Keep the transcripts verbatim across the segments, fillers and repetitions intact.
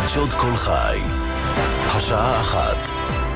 חדשות כל חי, השעה אחת.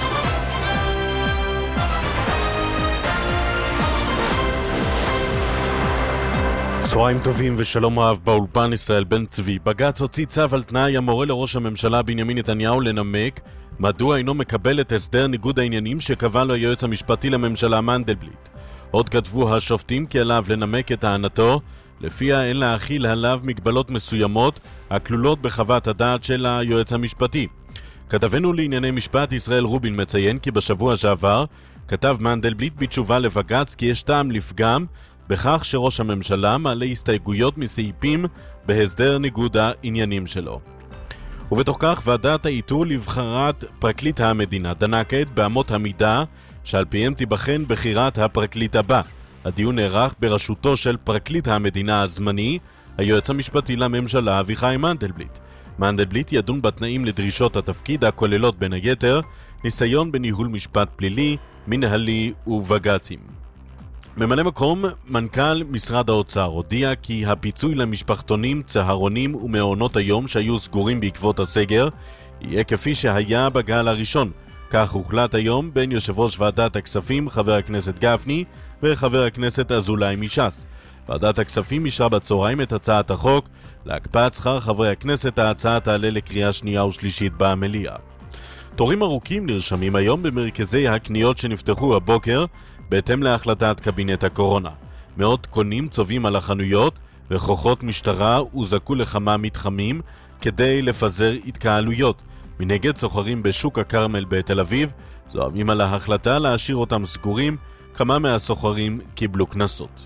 צהריים טובים ושלום רב באולפן ישראל בן צבי. בג"ץ הוציא צו על תנאי המורה לראש הממשלה בנימין נתניהו לנמק מדוע אינו מקבל את הסדר ניגוד העניינים שקבע לו היועץ המשפטי לממשלה מנדלבליט. עוד כתבו השופטים כי עליו לנמק את טענתו לפיה אין להכיל עליו מגבלות מסוימות הכלולות בחוות הדעת של היועץ המשפטי. כתבנו לענייני משפט ישראל רובין מציין כי בשבוע שעבר כתב מנדלבליט בתשובה לבג"ץ כי יש טעם לפגם בכך שראש הממשלה מעלה הסתייגויות מסעיפים בהסדר ניגוד העניינים שלו. ובתוך כך ועדת האיתור לבחירת פרקליט המדינה דנה כעת באמות המידה שעל פיהם תיבחן בחירת הפרקליט הבא. הדיון נערך בראשותו של פרקליט המדינה הזמני, היועץ המשפטי לממשלה אביחי מנדלבליט. מנדלבליט ידון בתנאים לדרישות התפקיד הכוללות בין היתר ניסיון בניהול משפט פלילי, מנהלי ובג"צים. ממלא מקום מנכ"ל משרד האוצר הודיע כי הפיצוי למשפחתונים, צהרונים ומעונות היום שהיו סגורים בעקבות הסגר יהיה כפי שהיה בגל הראשון. כך הוחלט היום בין יושב ראש ועדת הכספים חבר הכנסת גפני וחבר הכנסת אזולאי מש"ס. ועדת הכספים אישרה בצהריים את הצעת החוק להקפאת שכר חברי הכנסת. ההצעה תעלה לקריאה שנייה ושלישית במליאה. תורים ארוכים נרשמים היום במרכזי הקניות שנפתחו הבוקר בהתאם להחלטת קבינט הקורונה. מאות קונים צובעים על החנויות וכוחות משטרה הוזעקו לכמה מתחמים כדי לפזר התקהלויות. מנגד סוחרים בשוק הכרמל בתל אביב זועמים על ההחלטה להשאיר אותם סגורים. כמה מהסוחרים קיבלו קנסות.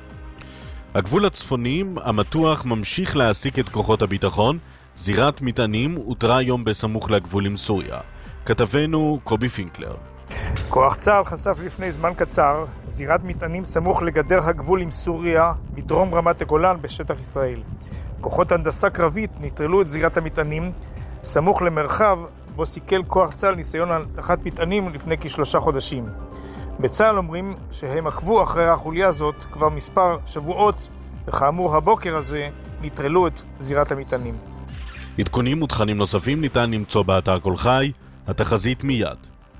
הגבול הצפוני המתוח ממשיך להעסיק את כוחות הביטחון. זירת מטענים הותרה היום בסמוך לגבול עם סוריה. כתבנו קובי פינקלר. כוח צה"ל חשף לפני זמן קצר זירת מטענים סמוך לגדר הגבול עם סוריה בדרום רמת הגולן בשטח ישראל. כוחות הנדסה קרבית נטרלו את זירת המטענים סמוך למרחב בו סיכל כוח צה"ל ניסיון הנחת מטענים לפני כשלושה חודשים. בצה"ל אומרים שהם עקבו אחרי החוליה הזאת כבר מספר שבועות, וכאמור הבוקר הזה נטרלו את זירת המטענים. עדכונים ותכנים נוספים ניתן למצוא באתר כל חי. התחזית מיד.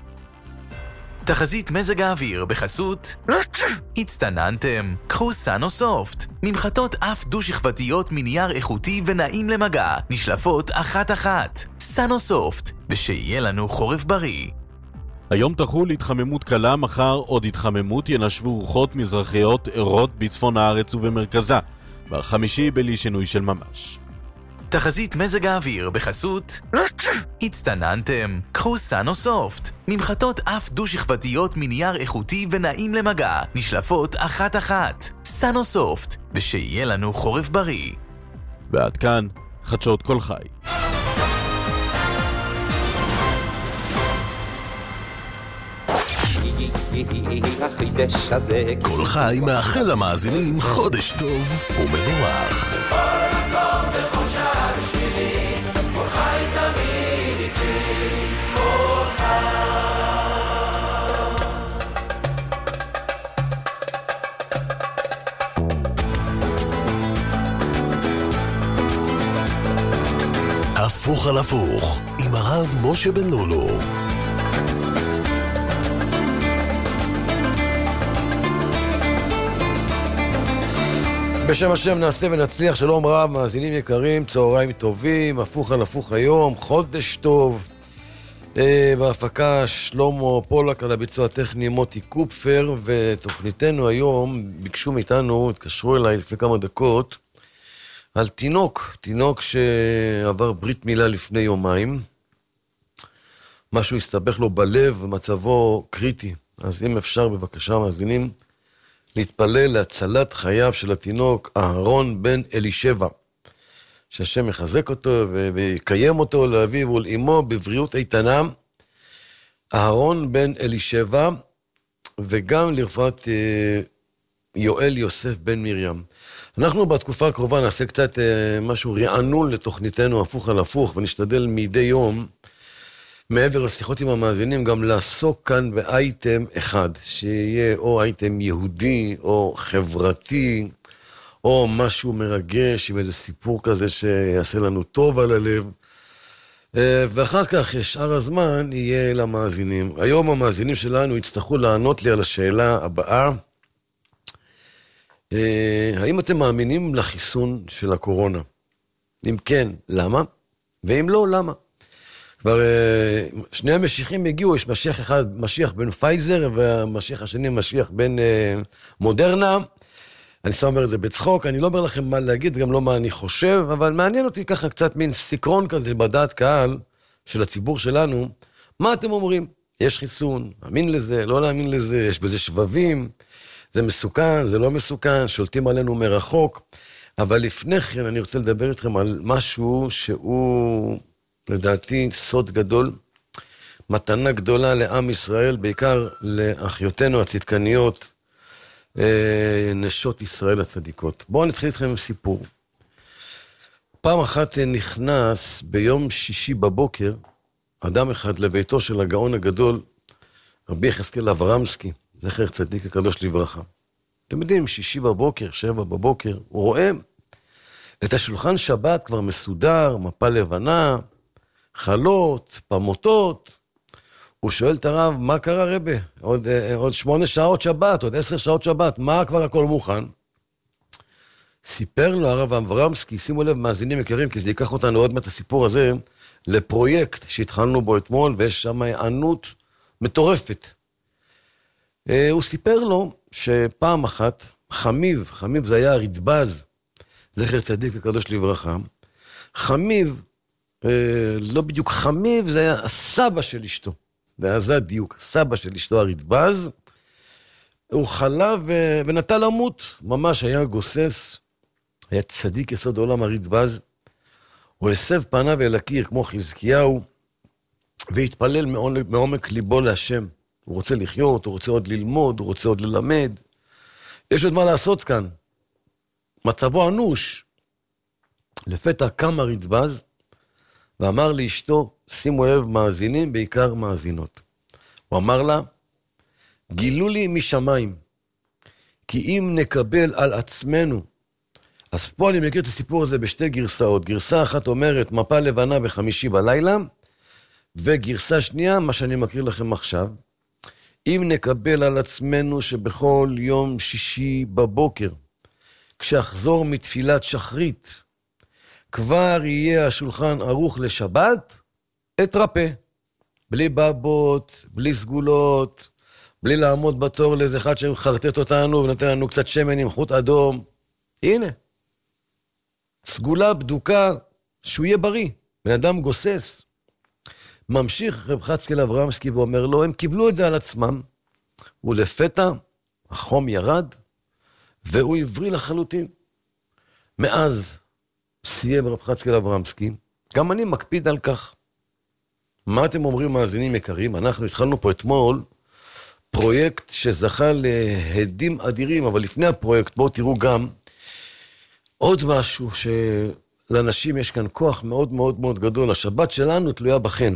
תחזית מזג האוויר בחסות הצטננתם, קחו סאנוסופט, ממחטות אף דו-שכבתיות מנייר איכותי ונעים למגע, נשלפות אחת אחת. סאנוסופט, ושיהיה לנו חורף בריא. היום תחול התחממות קלה, מחר עוד התחממות, ינשבו רוחות מזרחיות ערות בצפון הארץ ובמרכזה, והחמישי בלי שינוי של ממש. תחזית מזג האוויר בחסות הצטננתם, קחו סאנוסופט, ממחטות אף דו-שכבתיות מנייר איכותי ונעים למגע, נשלפות אחת אחת. סאנוסופט, ושיהיה לנו חורף בריא. ועד כאן חדשות כל חי. כל חי מאחל למאזינים חודש טוב ומבורך. כל חי תמיד איתי, כל חי. הפוך על הפוך עם הרב משה בן לולו. בשם השם נעשה ונצליח. שלום רב, מאזינים יקרים, צהריים טובים, הפוך על הפוך היום, חודש טוב. אה, בהפקה שלמה פולק, על הביצוע הטכני מוטי קופפר, ותוכניתנו היום ביקשו מאיתנו, התקשרו אליי לפני כמה דקות, על תינוק, תינוק שעבר ברית מילה לפני יומיים, משהו הסתבך לו בלב ומצבו קריטי. אז אם אפשר בבקשה מאזינים, להתפלל להצלת חייו של התינוק אהרון בן אלישבע, שהשם יחזק אותו ויקיים אותו לאביו ולאמו בבריאות איתנה. אהרון בן אלישבע, וגם לרפואת יואל יוסף בן מרים. אנחנו בתקופה הקרובה נעשה קצת משהו רענון לתוכניתנו הפוך על הפוך, ונשתדל מדי יום מעבר לשיחות עם המאזינים, גם לעסוק כאן באייטם אחד, שיהיה או אייטם יהודי, או חברתי, או משהו מרגש, עם איזה סיפור כזה שיעשה לנו טוב על הלב. ואחר כך, שאר הזמן, יהיה למאזינים. היום המאזינים שלנו יצטרכו לענות לי על השאלה הבאה. האם אתם מאמינים לחיסון של הקורונה? אם כן, למה? ואם לא, למה? כבר שני המשיחים הגיעו, יש משיח אחד, משיח בין פייזר, והמשיח השני משיח בין מודרנה. אני סתם אומר את זה בצחוק, אני לא אומר לכם מה להגיד, גם לא מה אני חושב, אבל מעניין אותי ככה קצת מין סיקרון כזה בדעת קהל של הציבור שלנו. מה אתם אומרים? יש חיסון, מאמין לזה, לא להאמין לזה, יש בזה שבבים, זה מסוכן, זה לא מסוכן, שולטים עלינו מרחוק. אבל לפני כן אני רוצה לדבר איתכם על משהו שהוא, לדעתי, סוד גדול, מתנה גדולה לעם ישראל, בעיקר לאחיותינו הצדקניות, נשות ישראל הצדיקות. בואו נתחיל איתכם עם סיפור. פעם אחת נכנס ביום שישי בבוקר, אדם אחד לביתו של הגאון הגדול, רבי יחזקאל אברמסקי, זכר צדיק הקדוש לברכה. אתם יודעים, שישי בבוקר, שבע בבוקר, הוא רואה את השולחן שבת כבר מסודר, מפה לבנה, חלות, פמוטות. הוא שואל את הרב, מה קרה רבי? עוד, עוד שמונה שעות שבת, עוד עשר שעות שבת, מה כבר הכל מוכן? סיפר לו הרב אברמסקי, שימו לב, מאזינים יקרים, כי זה ייקח אותנו עוד מעט הסיפור הזה, לפרויקט שהתחלנו בו אתמול, ויש שם הענות מטורפת. הוא סיפר לו שפעם אחת, חמיב, חמיב זה היה הרדב"ז, זכר צדיק וקדוש לברכה, חמיב, לא בדיוק חמיב, זה היה הסבא של אשתו, וזה הדיוק, סבא של אשתו הרדב"ז, הוא חלה ו... ונטה למות, ממש היה גוסס, היה צדיק יסוד עולם הרדב"ז, הוא הסב פניו אל הקיר כמו חזקיהו, והתפלל מעומק, מעומק ליבו להשם. הוא רוצה לחיות, הוא רוצה עוד ללמוד, הוא רוצה עוד ללמד. יש עוד מה לעשות כאן. מצבו אנוש. לפתע קם הרדב"ז, ואמר לאשתו, שימו לב מאזינים, בעיקר מאזינות. הוא אמר לה, גילו לי משמיים, כי אם נקבל על עצמנו, אז פה אני מכיר את הסיפור הזה בשתי גרסאות. גרסה אחת אומרת, מפה לבנה בחמישי בלילה, וגרסה שנייה, מה שאני מכיר לכם עכשיו, אם נקבל על עצמנו שבכל יום שישי בבוקר, כשאחזור מתפילת שחרית, כבר יהיה השולחן ערוך לשבת, אתרפא. בלי בבות, בלי סגולות, בלי לעמוד בתור לאיזה אחד שחרטט אותנו ונותן לנו קצת שמן עם חוט אדום. הנה, סגולה בדוקה, שהוא יהיה בריא, בן אדם גוסס. ממשיך רב יחזקאל אברמסקי ואומר לו, הם קיבלו את זה על עצמם, ולפתע החום ירד, והוא עברי לחלוטין. מאז סיים רב יחזקאל אברמסקי, גם אני מקפיד על כך. מה אתם אומרים מאזינים יקרים? אנחנו התחלנו פה אתמול פרויקט שזכה להדים אדירים, אבל לפני הפרויקט בואו תראו גם עוד משהו שלאנשים יש כאן כוח מאוד מאוד מאוד גדול. השבת שלנו תלויה בכן.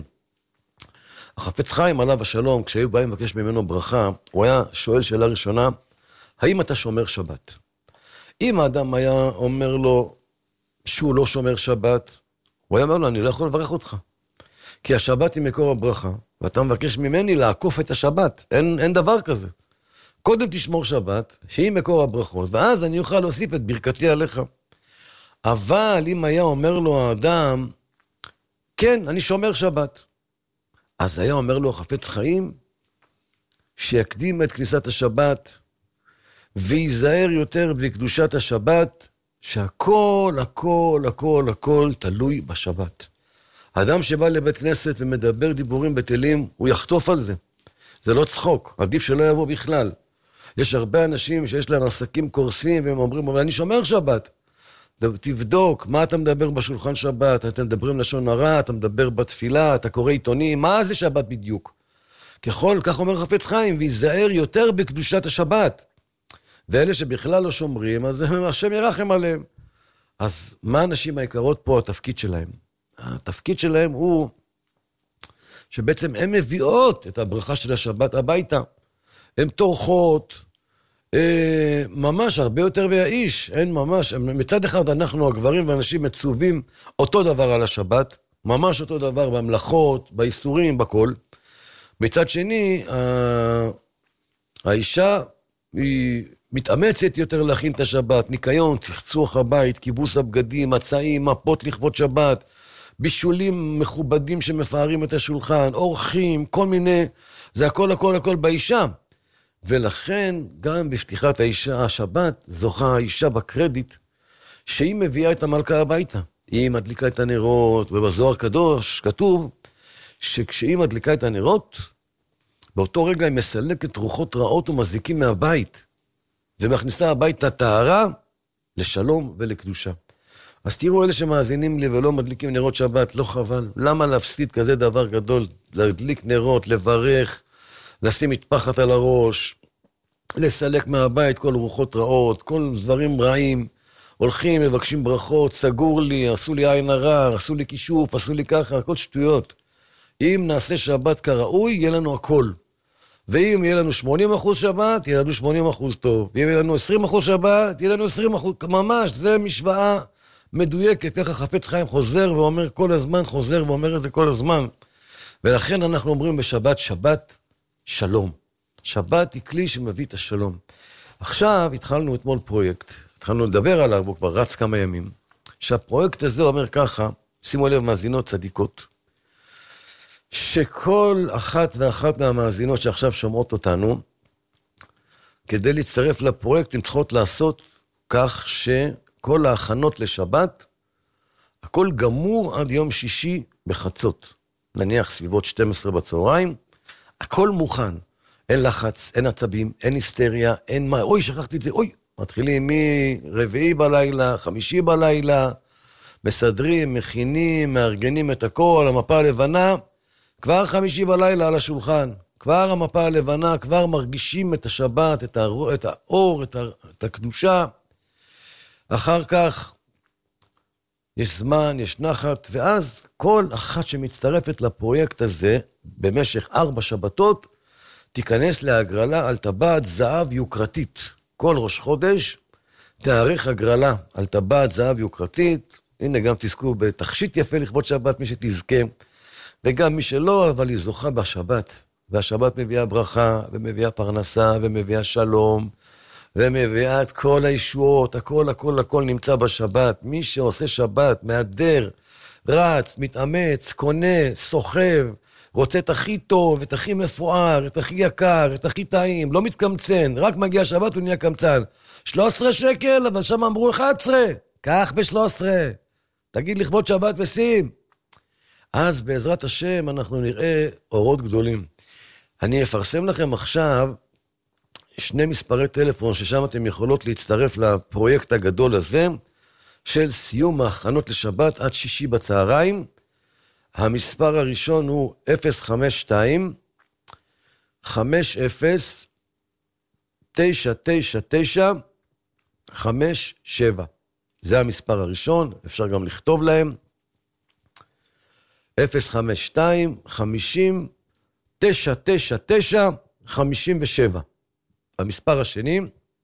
החפץ חיים עליו השלום, כשהיו באים לבקש ממנו ברכה, הוא היה שואל שאלה ראשונה, האם אתה שומר שבת? אם האדם היה אומר לו שהוא לא שומר שבת, הוא היה אומר לו, אני לא יכול לברך אותך. כי השבת היא מקור הברכה, ואתה מבקש ממני לעקוף את השבת. אין, אין דבר כזה. קודם תשמור שבת, שהיא מקור הברכות, ואז אני אוכל להוסיף את ברכתי עליך. אבל אם היה אומר לו האדם, כן, אני שומר שבת. אז היה אומר לו החפץ חיים, שיקדים את כניסת השבת, וייזהר יותר בקדושת השבת, שהכל, הכל, הכל, הכל תלוי בשבת. האדם שבא לבית כנסת ומדבר דיבורים בטלים, הוא יחטוף על זה. זה לא צחוק, עדיף שלא יבוא בכלל. יש הרבה אנשים שיש להם עסקים קורסים, והם אומרים, אבל אני שומר שבת. תבדוק, מה אתה מדבר בשולחן שבת? אתם מדברים לשון הרע, אתה מדבר בתפילה, אתה קורא עיתונים, מה זה שבת בדיוק? ככל, כך אומר חפץ חיים, ויזהר יותר בקדושת השבת. ואלה שבכלל לא שומרים, אז השם ירחם עליהם. אז מה האנשים היקרות פה, התפקיד שלהם? התפקיד שלהם הוא שבעצם הן מביאות את הברכה של השבת הביתה. הן תורכות, אה, ממש הרבה יותר מהאיש, אין ממש. מצד אחד אנחנו הגברים ואנשים מצווים אותו דבר על השבת, ממש אותו דבר במלאכות, באיסורים, בכל. מצד שני, האישה היא מתאמצת יותר להכין את השבת, ניקיון, צחצוח הבית, כיבוס הבגדים, מצעים, מפות לכבוד שבת, בישולים מכובדים שמפארים את השולחן, אורחים, כל מיני, זה הכל הכל הכל באישה. ולכן גם בפתיחת האישה, השבת, זוכה האישה בקרדיט, שהיא מביאה את המלכה הביתה. היא מדליקה את הנרות, ובזוהר קדוש כתוב שכשהיא מדליקה את הנרות, באותו רגע היא מסלקת רוחות רעות ומזיקים מהבית, ומכניסה הביתה טהרה לשלום ולקדושה. אז תראו אלה שמאזינים לי ולא מדליקים נרות שבת, לא חבל. למה להפסיד כזה דבר גדול? להדליק נרות, לברך, לשים מטפחת על הראש, לסלק מהבית כל רוחות רעות, כל דברים רעים. הולכים, מבקשים ברכות, סגור לי, עשו לי עין הרע, עשו לי כישוף, עשו לי ככה, הכל שטויות. אם נעשה שבת כראוי, יהיה לנו הכל. ואם יהיה לנו שמונים אחוז שבת, יהיה לנו שמונים אחוז טוב. ואם יהיה לנו עשרים אחוז שבת, יהיה לנו עשרים אחוז. ממש, זה משוואה מדויקת. איך החפץ חיים חוזר ואומר כל הזמן, חוזר ואומר את זה כל הזמן. ולכן אנחנו אומרים בשבת, שבת שלום. שבת היא כלי שמביא את השלום. עכשיו התחלנו אתמול פרויקט. התחלנו לדבר עליו, הוא כבר רץ כמה ימים. שהפרויקט הזה אומר ככה, שימו לב מאזינות צדיקות, שכל אחת ואחת מהמאזינות שעכשיו שומעות אותנו, כדי להצטרף לפרויקט, הן צריכות לעשות כך שכל ההכנות לשבת, הכל גמור עד יום שישי בחצות. נניח סביבות שתים עשרה בצהריים, הכל מוכן. אין לחץ, אין עצבים, אין היסטריה, אין מה, אוי, שכחתי את זה, אוי. מתחילים מרביעי בלילה, חמישי בלילה, מסדרים, מכינים, מארגנים את הכל, המפה הלבנה, כבר חמישי בלילה על השולחן, כבר המפה הלבנה, כבר מרגישים את השבת, את האור, את, האור, את, ה, את הקדושה. אחר כך יש זמן, יש נחת, ואז כל אחת שמצטרפת לפרויקט הזה, במשך ארבע שבתות, תיכנס להגרלה על טבעת זהב יוקרתית. כל ראש חודש תאריך הגרלה על טבעת זהב יוקרתית. הנה גם תזכו בתכשיט יפה לכבוד שבת מי שתזכה, וגם מי שלא, אבל היא זוכה בשבת. והשבת מביאה ברכה, ומביאה פרנסה, ומביאה שלום, ומביאה את כל הישועות, הכל הכל הכל נמצא בשבת. מי שעושה שבת, מהדר, רץ, מתאמץ, קונה, סוחב, רוצה את הכי טוב, את הכי מפואר, את הכי יקר, את הכי טעים, לא מתקמצן, רק מגיע שבת הוא נהיה קמצן. שלוש עשרה שקל, אבל שם אמרו אחת עשרה, כך ב-שלוש עשרה, תגיד לכבוד שבת ושים. אז בעזרת השם אנחנו נראה אורות גדולים. אני אפרסם לכם עכשיו שני מספרי טלפון ששם אתם יכולות להצטרף לפרויקט הגדול הזה, של סיום ההכנות לשבת עד שישי בצהריים. המספר הראשון הוא אפס חמש שתיים חמש אפס תשע תשע תשע חמש שבע. זה המספר הראשון, אפשר גם לכתוב להם. אפס חמש שתיים חמש אפס תשע תשע תשע חמש שבע. המספר השני,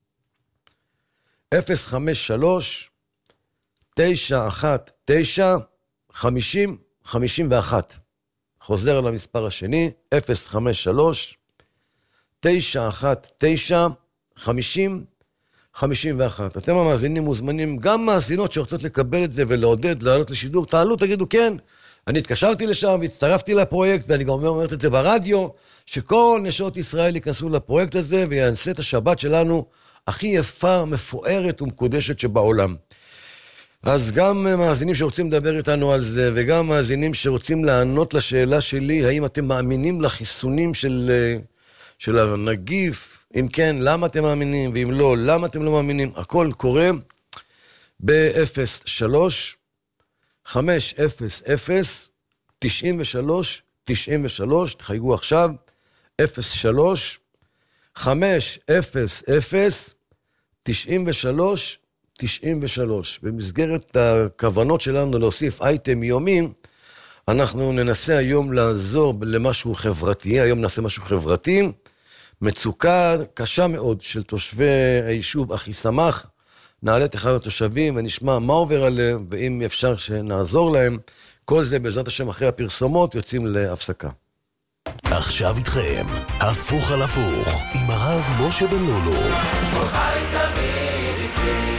אפס חמש שלוש תשע אחת תשע חמישים חמישים ואחת. חוזר על המספר השני, אפס חמש שלוש תשע אחת תשע חמישים חמישים ואחת. אתם המאזינים מוזמנים, גם מאזינות שרוצות לקבל את זה ולעודד, לעלות לשידור, תעלו, תגידו כן. אני התקשרתי לשם, הצטרפתי לפרויקט, ואני גם אומרת את זה ברדיו, שכל נשות ישראל ייכנסו לפרויקט הזה, ויעשה את השבת שלנו הכי יפה, מפוארת ומקודשת שבעולם. אז גם מאזינים שרוצים לדבר איתנו על זה, וגם מאזינים שרוצים לענות לשאלה שלי, האם אתם מאמינים לחיסונים של, של הנגיף? אם כן, למה אתם מאמינים? ואם לא, למה אתם לא מאמינים? הכל קורה ב-אפס שלוש חמש אפס אפס תשעים ושלוש תשעים ושלוש, תחייגו עכשיו, אפס שלוש חמש אפס אפס תשעים ושלוש תשעים ושלוש. במסגרת הכוונות שלנו להוסיף אייטם יומי, אנחנו ננסה היום לעזור למשהו חברתי. היום נעשה משהו חברתי, מצוקה קשה מאוד של תושבי היישוב אחי שמח. נעלה את אחד התושבים ונשמע מה עובר עליהם, ואם אפשר שנעזור להם, כל זה בעזרת השם אחרי הפרסומות יוצאים להפסקה. עכשיו איתכם, הפוך על הפוך, עם הרב משה בן לולו. חי תמיד איתי.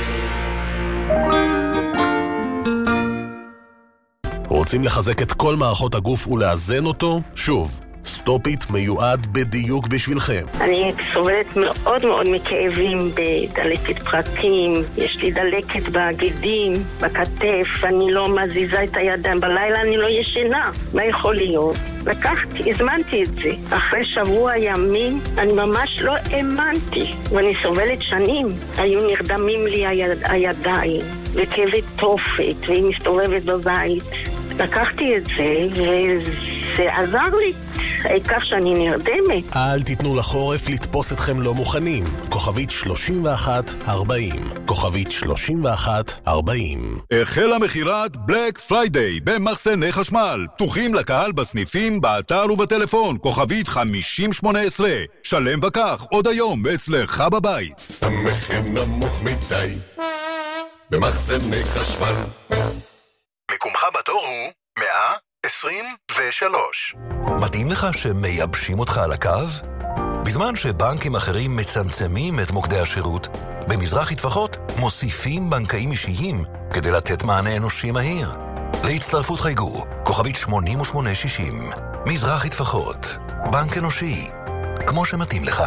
רוצים לחזק את כל מערכות הגוף ולאזן אותו? שוב, סטופיט מיועד בדיוק בשבילכם. אני סובלת מאוד מאוד מכאבים בדלקת פרקים, יש לי דלקת בגדים, בכתף, אני לא מזיזה את הידיים, בלילה אני לא ישנה. מה יכול להיות? לקחתי, הזמנתי את זה. אחרי שבוע ימים אני ממש לא האמנתי, ואני סובלת שנים. היו נרדמים לי היד, הידיים, וכאבי תופת, והיא מסתובבת בבית. לקחתי את זה, וזה עזר לי. העיקר שאני נרדמת. אל תיתנו לחורף לתפוס אתכם לא מוכנים. כוכבית שלושים ואחת ארבעים. כוכבית שלושים ואחת ארבעים. החל המחירת בלק פריידיי במחסני חשמל. פתוחים לקהל בסניפים, באתר ובטלפון. כוכבית חמישים שמונה עשרה. שלם וכך, עוד היום אצלך בבית. המחיר נמוך מדי במחסני חשמל. מקומך בתור הוא מאה עשרים ושלוש. מתאים לך שמייבשים אותך על הקו? בזמן שבנקים אחרים מצמצמים את מוקדי השירות, במזרחי טפחות מוסיפים בנקאים אישיים כדי לתת מענה אנושי מהיר. להצטרפות חייגו, כוכבית שמונים ושמונה שישים. מזרחי טפחות, בנק אנושי, כמו שמתאים לך.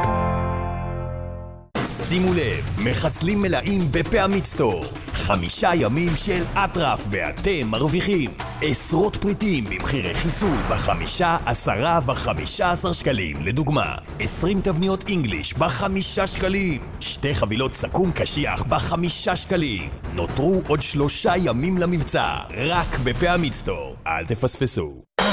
שימו לב, מחסלים מלאים בפעמית סטור. חמישה ימים של אטרף ואתם מרוויחים עשרות פריטים במחירי חיסול בחמישה, עשרה וחמישה עשר שקלים. לדוגמה, עשרים תבניות אינגליש בחמישה שקלים, שתי חבילות סכום קשיח בחמישה שקלים. נותרו עוד שלושה ימים למבצע, רק בפעמית סטור. אל תפספסו.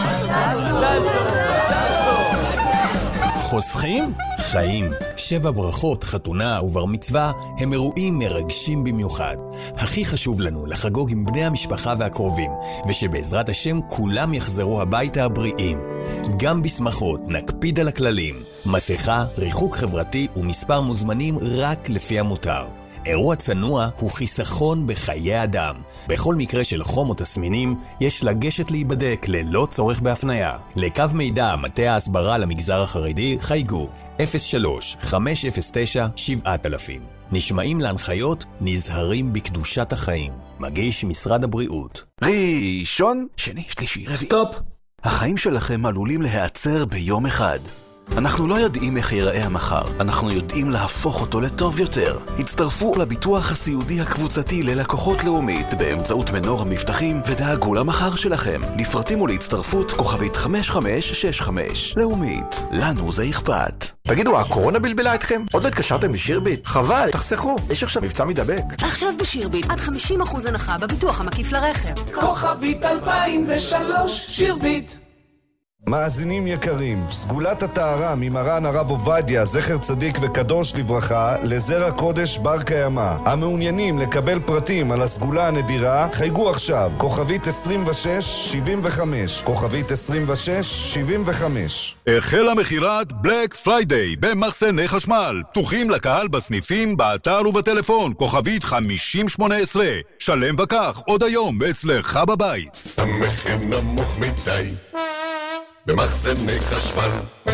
חוסכים? חיים. שבע ברכות, חתונה ובר מצווה הם אירועים מרגשים במיוחד. הכי חשוב לנו לחגוג עם בני המשפחה והקרובים, ושבעזרת השם כולם יחזרו הביתה הבריאים. גם בשמחות נקפיד על הכללים. מסכה, ריחוק חברתי ומספר מוזמנים רק לפי המותר. אירוע צנוע הוא חיסכון בחיי אדם. בכל מקרה של חום או תסמינים, יש לגשת להיבדק ללא צורך בהפניה. לקו מידע מטה ההסברה למגזר החרדי חייגו אפס שלוש חמש אפס תשע שבעת אלפים. נשמעים להנחיות, נזהרים בקדושת החיים. מגיש משרד הבריאות. ראשון, שני, שלישי, רביעי. סטופ! החיים שלכם עלולים להיעצר ביום אחד. אנחנו לא יודעים איך ייראה המחר, אנחנו יודעים להפוך אותו לטוב יותר. הצטרפו לביטוח הסיעודי הקבוצתי ללקוחות לאומית באמצעות מנור המבטחים ודאגו למחר שלכם. לפרטים ולהצטרפות כוכבית חמש חמש שש חמש. לאומית, לנו זה אכפת. תגידו, הקורונה בלבלה אתכם? עוד לא התקשרתם בשירביט? חבל, תחסכו, יש עכשיו מבצע מדבק. עכשיו בשירביט, עד חמישים אחוז הנחה בביטוח המקיף לרכב. כוכבית אלפיים ושלוש, שירביט. מאזינים יקרים, סגולת הטהרה ממרן הרב עובדיה, זכר צדיק וקדוש לברכה, לזרע קודש בר קיימא. המעוניינים לקבל פרטים על הסגולה הנדירה, חייגו עכשיו, כוכבית עשרים ושש שבעים וחמש, כוכבית עשרים ושש שבעים וחמש. החל המחירת בלק פריידיי במחסני חשמל. פתוחים לקהל בסניפים, באתר ובטלפון. כוכבית חמישים שמונה עשרה. שלם וכך, עוד היום אצלך בבית. המחיר נמוך מדי במחסני חשמל.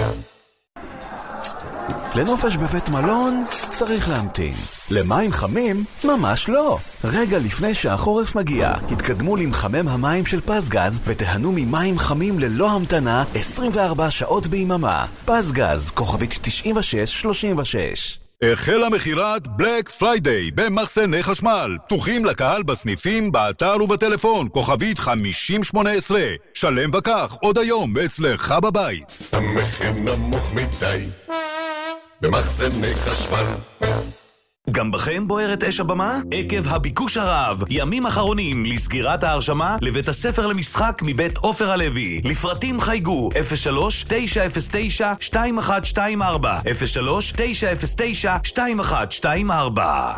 לנופש בבית מלון צריך להמתין. למים חמים? ממש לא. רגע לפני שהחורף מגיע, התקדמו למחמם המים של פסגז ותהנו ממים חמים ללא המתנה עשרים וארבע שעות ביממה. פסגז, כוכבית תשעים ושש שלושים ושש. החל המחירת בלק פריידיי במחסני חשמל. פתוחים לקהל בסניפים, באתר ובטלפון. כוכבית חמישים שמונה עשרה. שלם וכך, עוד היום אצלך בבית. המחיר נמוך מדי במחסני חשמל. גם בכם בוערת אש הבמה? עקב הביקוש הרב, ימים אחרונים לסגירת ההרשמה לבית הספר למשחק מבית עופר הלוי. לפרטים חייגו אפס שלוש תשע אפס תשע שתיים אחת שתיים ארבע, אפס שלוש תשע אפס תשע שתיים אחת שתיים ארבע.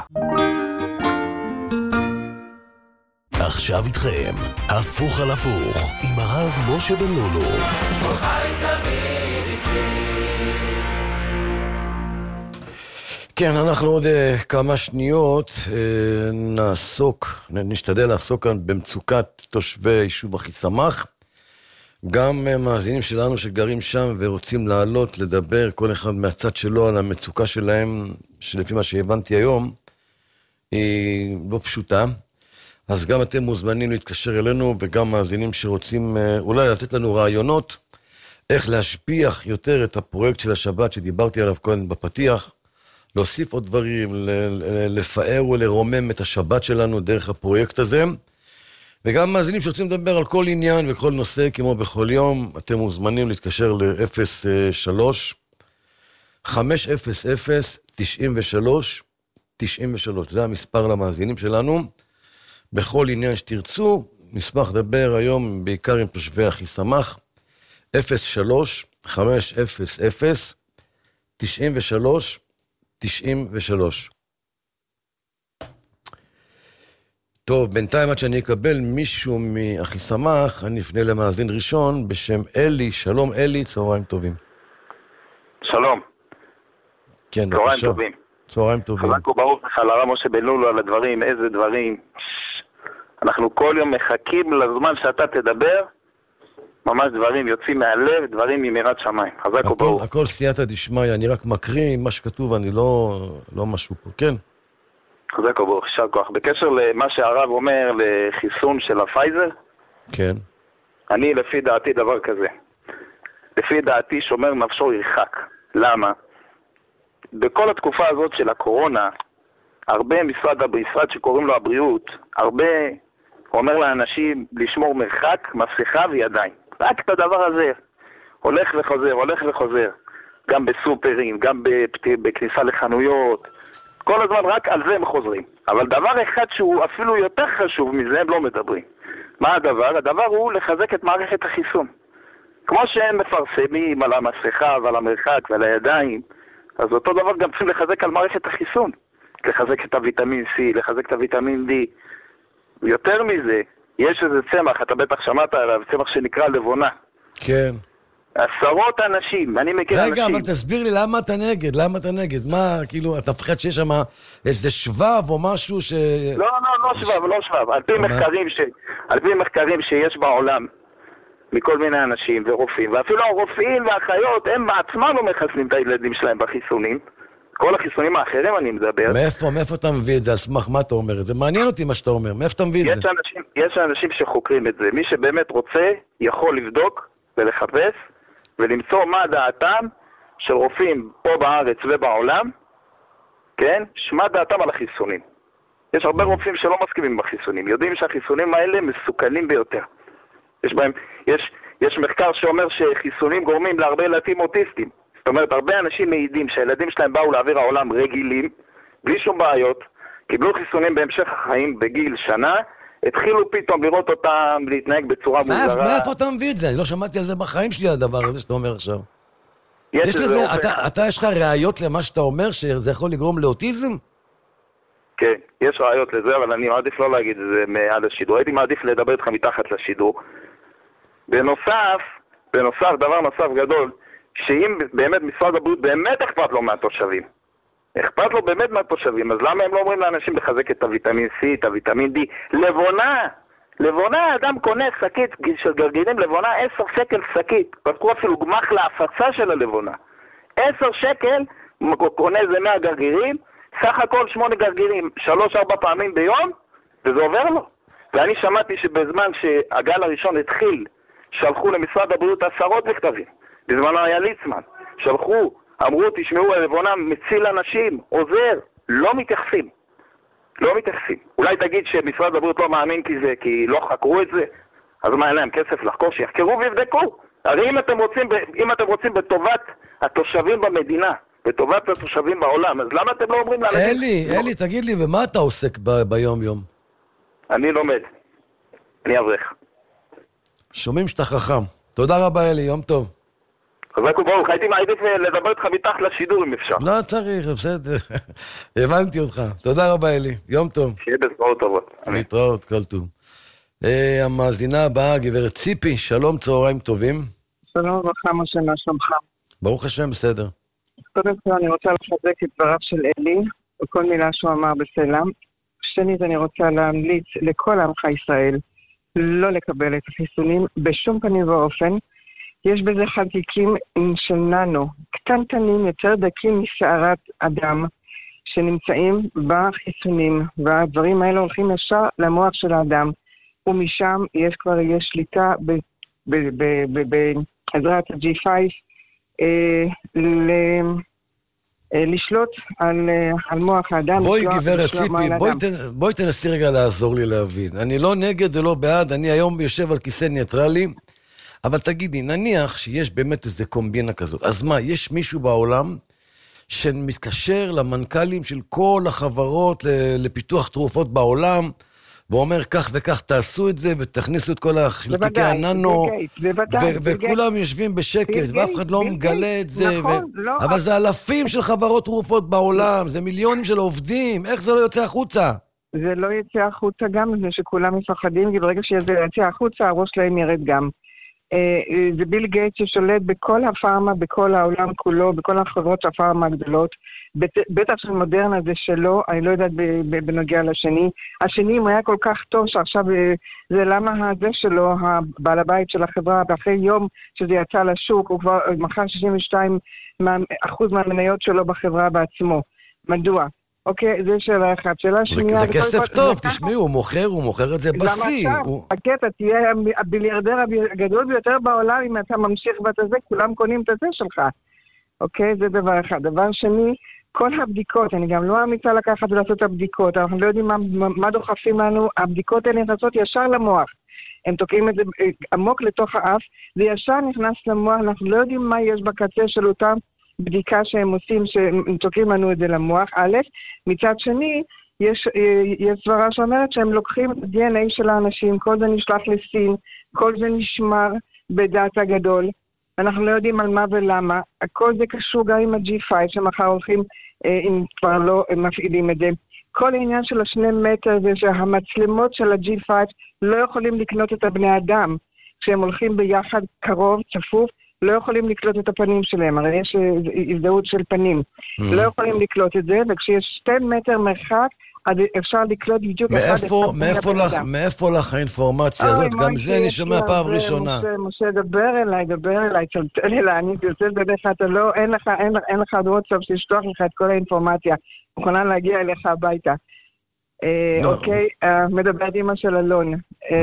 עכשיו איתכם, הפוך על הפוך, עם הרב משה בן לולו. חי תמיד איתי. כן, אנחנו עוד uh, כמה שניות uh, נעסוק, נשתדל לעסוק כאן במצוקת תושבי יישוב אחיסמך. גם uh, מאזינים שלנו שגרים שם ורוצים לעלות, לדבר כל אחד מהצד שלו על המצוקה שלהם, שלפי מה שהבנתי היום, היא לא פשוטה. אז גם אתם מוזמנים להתקשר אלינו, וגם מאזינים שרוצים uh, אולי לתת לנו רעיונות, איך להשביח יותר את הפרויקט של השבת שדיברתי עליו קודם בפתיח, להוסיף עוד דברים, לפאר ולרומם את השבת שלנו דרך הפרויקט הזה, וגם מאזינים שרוצים לדבר על כל עניין וכל נושא, כמו בכל יום, אתם מוזמנים להתקשר ל-אפס שלוש חמש אפס אפס תשעים ושלוש תשעים ושלוש, זה המספר למאזינים שלנו, בכל עניין שתרצו, נשמח לדבר היום בעיקר עם תושבי אחיסמך, אפס שלוש חמש אפס אפס תשעים ושלוש תשעים ושלוש. טוב, בינתיים עד שאני אקבל מישהו מאחיסמך, אני אפנה למאזין ראשון בשם אלי. שלום אלי, צהריים טובים. שלום. כן, צהריים בבקשה. טובים. צהריים טובים. חזק וברוך לך לרב משה בן לולו על הדברים, איזה דברים. אנחנו כל יום מחכים לזמן שאתה תדבר, ממש דברים יוצאים מהלב, דברים ממירת שמיים. חזק וברוך. הכל סייעתא דשמיא, אני רק מקריא מה שכתוב, אני לא, לא משהו פה, כן? חזק וברוך, יישר כוח. בקשר למה שהרב אומר לחיסון של הפייזר, כן. אני לפי דעתי דבר כזה. לפי דעתי שומר נפשו ירחק. למה? בכל התקופה הזאת של הקורונה, הרבה משרד, משרד שקוראים לו הבריאות, הרבה אומר לאנשים לשמור מרחק, מסכה וידיים. רק את הדבר הזה. הולך וחוזר, הולך וחוזר. גם בסופרים, גם בכניסה לחנויות. כל הזמן רק על זה הם חוזרים. אבל דבר אחד שהוא אפילו יותר חשוב מזה, הם לא מדברים. מה הדבר? הדבר הוא לחזק את מערכת החיסון. כמו שהם מפרסמים על המסכה ועל המרחק ועל הידיים, אז אותו דבר גם צריכים לחזק על מערכת החיסון. לחזק את הוויטמין C, לחזק את הוויטמין D. יותר מזה, יש איזה צמח, אתה בטח שמעת עליו, צמח שנקרא לבונה. כן. עשרות אנשים, אני מכיר רגע, אנשים. רגע, אבל תסביר לי למה אתה נגד, למה אתה נגד? מה, כאילו, אתה מפחד שיש שם איזה שבב או משהו ש... לא, לא, לא שבב, לא שבב. על פי מחקרים ש... על פי מחקרים שיש בעולם, מכל מיני אנשים ורופאים, ואפילו הרופאים והאחיות, הם בעצמם לא מחסנים את הילדים שלהם בחיסונים. כל החיסונים האחרים אני מדבר. מאיפה, מאיפה אתה מביא את זה? על סמך מה אתה אומר את זה? מעניין אותי מה שאתה אומר. מאיפה אתה מביא את יש זה? אנשים, יש אנשים שחוקרים את זה. מי שבאמת רוצה, יכול לבדוק ולחפש, ולמצוא מה דעתם של רופאים פה בארץ ובעולם, כן? שמה דעתם על החיסונים. יש הרבה רופאים שלא מסכימים בחיסונים. יודעים שהחיסונים האלה מסוכנים ביותר. יש בהם, יש, יש מחקר שאומר שחיסונים גורמים להרבה ילדים אוטיסטים. זאת אומרת, הרבה אנשים מעידים שהילדים שלהם באו לאוויר העולם רגילים, בלי שום בעיות, קיבלו חיסונים בהמשך החיים בגיל שנה, התחילו פתאום לראות אותם להתנהג בצורה מוזרה. מאיפה אתה מביא את זה? אני לא שמעתי על זה בחיים שלי, הדבר הזה שאתה אומר עכשיו. יש יש לזה, אתה, אתה יש לך ראיות למה שאתה אומר, שזה יכול לגרום לאוטיזם? כן, יש ראיות לזה, אבל אני מעדיף לא להגיד את זה מעד השידור. הייתי מעדיף לדבר איתך מתחת לשידור. בנוסף, בנוסף, דבר נוסף גדול, שאם באמת משרד הבריאות באמת אכפת לו מהתושבים, אכפת לו באמת מהתושבים, אז למה הם לא אומרים לאנשים לחזק את הוויטמין C, את הוויטמין D? לבונה, לבונה, אדם קונה שקית של גרגירים, לבונה עשר שקל שקית, פתחו אפילו גמח להפצה של הלבונה. עשר שקל, קונה זה מאה גרגירים, סך הכל שמונה גרגירים, שלוש ארבע פעמים ביום, וזה עובר לו. ואני שמעתי שבזמן שהגל הראשון התחיל, שלחו למשרד הבריאות עשרות מכתבים. בזמן היה ליצמן. שלחו, אמרו, תשמעו, הלבונה מציל אנשים, עוזר. לא מתייחסים. לא מתייחסים. אולי תגיד שמשרד הבריאות לא מאמין כי זה, כי לא חקרו את זה, אז מה, אין להם כסף לחקור? שיחקרו ויבדקו. הרי אם אתם רוצים, אם אתם רוצים בטובת התושבים במדינה, בטובת התושבים בעולם, אז למה אתם לא אומרים לאנשים? אלי, אלי, תגיד לי, במה אתה עוסק ב- ביום יום? אני לומד. אני אברך. שומעים שאתה חכם. תודה רבה, אלי, יום טוב. חזק וברוך, הייתי מעדיף לדבר איתך מתחת לשידור אם אפשר. לא צריך, בסדר. הבנתי אותך. תודה רבה, אלי. יום טוב. שיהיה בזרועות טובות. להתראות, כל טוב. המאזינה הבאה, גברת ציפי, שלום, צהריים טובים. שלום וברכה, מה שלומך? ברוך השם, בסדר. קודם כל אני רוצה לחזק את דבריו של אלי, וכל מילה שהוא אמר בסלע. שנית, אני רוצה להמליץ לכל עמך ישראל לא לקבל את החיסונים בשום פנים ואופן. יש בזה חלקיקים של ננו, קטנטנים יותר דקים משערת אדם, שנמצאים בחיסונים, והדברים האלה הולכים ישר למוח של האדם, ומשם יש כבר יש שליטה בעזרת ה-ג'י פייב לשלוט על מוח האדם. בואי גברת ציפי, בואי תנסי רגע לעזור לי להבין. אני לא נגד ולא בעד, אני היום יושב על כיסא ניטרלי, אבל תגידי, נניח שיש באמת איזה קומבינה כזאת, אז מה, יש מישהו בעולם שמתקשר למנכ"לים של כל החברות לפיתוח תרופות בעולם, ואומר כך וכך תעשו את זה, ותכניסו את כל החלקיקי הננו, וכולם יושבים בשקט, ואף אחד לא מגלה את זה, אבל זה אלפים של חברות תרופות בעולם, זה מיליונים של עובדים, איך זה לא יוצא החוצה? זה לא יוצא החוצה גם, זה שכולם מפחדים, כי ברגע שזה יוצא החוצה, הראש להם ירד גם. זה ביל גייט ששולט בכל הפארמה, בכל העולם כולו, בכל החברות של הפארמה הגדולות. בטח של מודרנה זה שלו, אני לא יודעת בנוגע לשני. השני הוא היה כל כך טוב שעכשיו זה למה הזה שלו, הבעל הבית של החברה, ואחרי יום שזה יצא לשוק, הוא כבר מכר שישים ושתיים אחוז מהמניות שלו בחברה בעצמו. מדוע? אוקיי, זה שאלה אחת. שאלה שנייה... זה כסף טוב, תשמעו, הוא מוכר, הוא מוכר את זה בסי. למה אתה? הקטע, תהיה הביליארדר הגדול ביותר בעולם, אם אתה ממשיך ואת זה, כולם קונים את זה שלך. אוקיי, זה דבר אחד. דבר שני, כל הבדיקות, אני גם לא אמיצה לקחת ולעשות את הבדיקות, אנחנו לא יודעים מה דוחפים לנו, הבדיקות האלה נכנסות ישר למוח. הם תוקעים את זה עמוק לתוך האף, זה ישר נכנס למוח, אנחנו לא יודעים מה יש בקצה של אותם, בדיקה שהם עושים, שהם תוקעים לנו את זה למוח, א', מצד שני, יש, יש סברה שאומרת שהם לוקחים את ה-די אן איי של האנשים, כל זה נשלח לסין, כל זה נשמר בדאטה גדול, אנחנו לא יודעים על מה ולמה, הכל זה קשור גם עם ה-ג'י פייב, שמחר הולכים, אם כבר לא מפעילים את זה. כל העניין של השני מטר זה שהמצלמות של ה-ג'י פייב לא יכולים לקנות את הבני אדם, כשהם הולכים ביחד קרוב, צפוף, לא יכולים לקלוט את הפנים שלהם, הרי יש הזדהות של פנים. לא יכולים לקלוט את זה, וכשיש שתי מטר מרחק, אז אפשר לקלוט בדיוק אחד אחד. מאיפה לך האינפורמציה הזאת? גם זה אני שומע פעם ראשונה. משה, דבר אליי, דבר אליי, צלצל אליי, אני תרצה בדרך אתה לא, אין לך עוד וואטסאפ שישלוח לך את כל האינפורמציה, מוכנה להגיע אליך הביתה. אוקיי, מדברת אמא של אלון.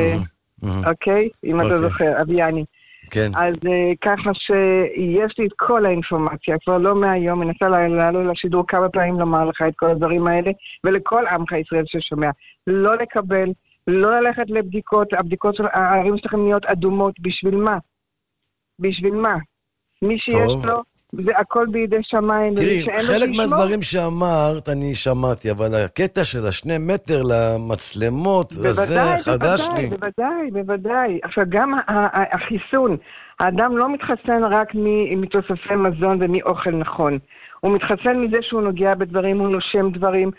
אוקיי, אם אתה זוכר, אביאני. כן. אז uh, ככה שיש לי את כל האינפורמציה, כבר לא מהיום, מנסה לעלות לשידור כמה פעמים לומר לך את כל הדברים האלה, ולכל עמך ישראל ששומע, לא לקבל, לא ללכת לבדיקות, הבדיקות של הערים שלכם להיות אדומות, בשביל מה? בשביל מה? מי שיש לו, זה הכל בידי שמיים. תראי, חלק מהדברים שאמרת אני שמעתי, אבל הקטע של השני מטר למצלמות, זה חדש לי. בוודאי, בוודאי, בוודאי. עכשיו גם החיסון, האדם לא מתחסן רק מתוספי מזון ומאוכל נכון. הוא מתחסן מזה שהוא נוגע בדברים, הוא נושם דברים,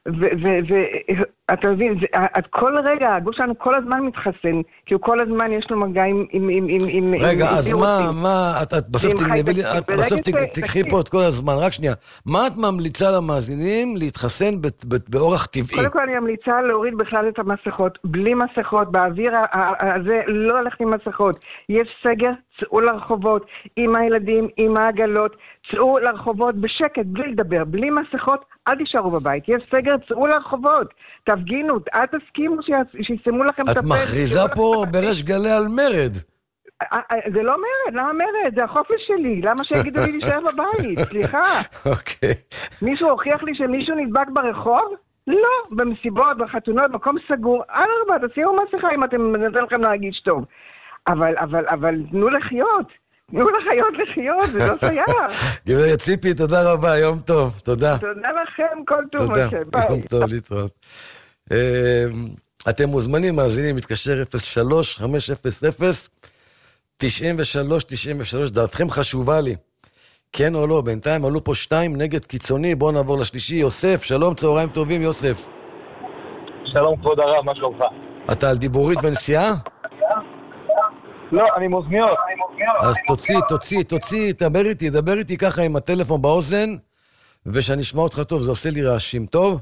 ואתה מבין, כל רגע, הגוף שלנו כל הזמן מתחסן, כי הוא כל הזמן יש לו מגע עם... רגע, אז מה, מה, את בסוף תקחי פה את כל הזמן, רק שנייה, מה את ממליצה למאזינים להתחסן באורח טבעי? קודם כל אני ממליצה להוריד בכלל את המסכות, בלי מסכות, באוויר הזה, לא ללכת עם מסכות, יש סגר, צאו לרחובות, עם הילדים, עם העגלות, צאו לרחובות בשקט, בלי לדבר, בלי מסכות, אל תישארו בבית, יש סגר, צאו לרחובות, תפגינו, אל תסכימו שיסתמו לכם את הפה. את מכריזה פה בריש גלי על מרד. זה לא מרד, למה מרד? זה החופש שלי, למה שיגידו לי להישאר בבית? סליחה. אוקיי. מישהו הוכיח לי שמישהו נדבק ברחוב? לא, במסיבות, בחתונות, מקום סגור, אל הרבה, תשימו מסכה אם אתם נתן לכם להרגיש טוב. אבל, אבל, אבל, תנו לחיות. תנו לחיות לחיות, זה לא סייר. גברת ציפי, תודה רבה, יום טוב, תודה. תודה לכם, כל טוב, משה, ביי. יום טוב, להתראות. אתם מוזמנים, מאזינים, מתקשר אפס שלוש חמש אפס אפס תשעים ושלוש תשעים ושלוש, דעתכם חשובה לי. כן או לא, בינתיים עלו פה שתיים נגד קיצוני, בואו נעבור לשלישי, יוסף, שלום, צהריים טובים, יוסף. שלום, כבוד הרב, מה שלומך? אתה על דיבורית בנסיעה? לא, אני מוזניות. אז תוציא, תוציא, תוציא, דבר איתי, דבר איתי ככה עם הטלפון באוזן, ושאני אשמע אותך טוב, זה עושה לי רעשים, טוב?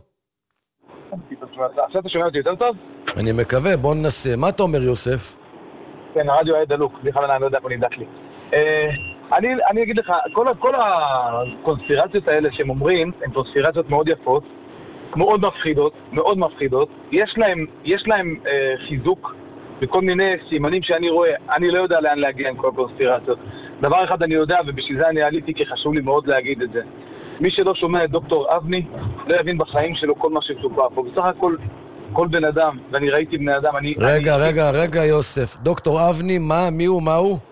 עכשיו אתה שומע אותי יותר טוב? אני מקווה, בוא ננסה. מה אתה אומר, יוסף? כן, הרדיו היה דלוק, בכלל אני לא יודע פה נדק לי. אני, אני אגיד לך, כל, כל הקונספירציות האלה שהם אומרים, הן קונספירציות מאוד יפות, מאוד מפחידות, מאוד מפחידות. יש להם, יש להם אה, חיזוק בכל מיני סימנים שאני רואה. אני לא יודע לאן להגיע עם כל הקונספירציות. דבר אחד אני יודע, ובשביל זה אני עליתי, כי חשוב לי מאוד להגיד את זה. מי שלא שומע את דוקטור אבני, לא יבין בחיים שלו כל מה שסופר פה. בסך הכל, כל בן אדם, ואני ראיתי בני אדם, אני... רגע, אני... רגע, רגע, יוסף. דוקטור אבני, מה, מי הוא, מה הוא?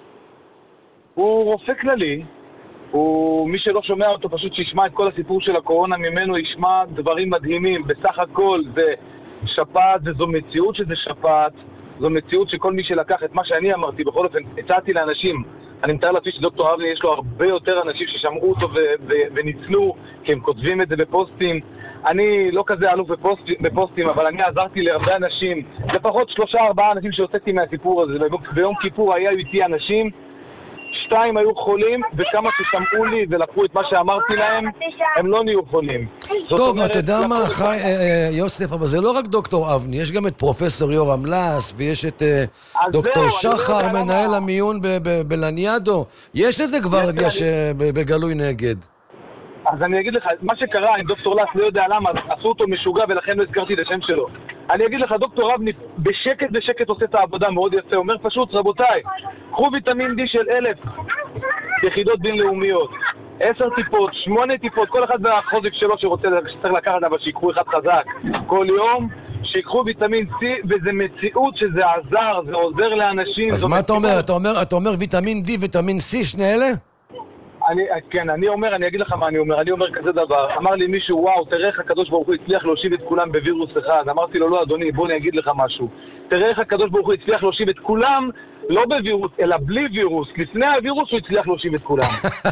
הוא רופא כללי. הוא, מי שלא שומע אותו, פשוט שישמע את כל הסיפור של הקורונה ממנו, ישמע דברים מדהימים. בסך הכל זה שפעת, וזו מציאות שזה שפעת. זו מציאות שכל מי שלקח את מה שאני אמרתי, בכל אופן, הצעתי לאנשים. אני מתאר להפי שדוקטור אבני יש לו הרבה יותר אנשים ששמעו אותו ו- ו- וניצלו, כי הם כותבים את זה בפוסטים. אני לא כזה אלוף בפוסט, בפוסטים, אבל אני עזרתי להרבה אנשים, לפחות שלושה ארבעה אנשים שהוצאתי מהסיפור הזה. ביום כיפור היה איתי אנשים, שתיים היו חולים, וכמה ששמעו לי ולקחו את מה שאמרתי להם, הם לא נהיו חולים. טוב, אתה יודע מה, יוסף, אבל זה לא רק דוקטור אבני, יש גם את פרופסור יורם לס, ויש את דוקטור שחר, מנהל המיון בלניאדו. יש לזה גוורדיה שבגלוי נגד. אז אני אגיד לך, מה שקרה עם דוקטור לס, לא יודע למה, עשו אותו משוגע ולכן לא הזכרתי את השם שלו. אני אגיד לך, דוקטור אבני בשקט בשקט עושה את העבודה מאוד יפה, אומר פשוט, רבותיי, קחו ויטמין די של אלף יחידות בינלאומיות, עשר טיפות, שמונה טיפות, כל אחד והחוזק שלו שרוצה, שצריך לקחת, אבל שיקחו אחד חזק כל יום, שיקחו ויטמין C, וזה מציאות שזה עזר, זה עוזר לאנשים. אז מה אתה אומר? אתה אומר, אתה אומר ויטמין D, ויטמין C, שני אלה? אני, כן, אני אומר, אני אגיד לך מה אני אומר, אני אומר כזה דבר, אמר לי מישהו, וואו, תראה איך הקדוש ברוך הוא הצליח להושיב את כולם בווירוס אחד, אמרתי לו, לא אדוני, בוא אני אגיד לך משהו, תראה איך הקדוש ברוך הוא הצליח להושיב את כולם, לא בווירוס, אלא בלי וירוס, לפני הווירוס הוא הצליח להושיב את כולם.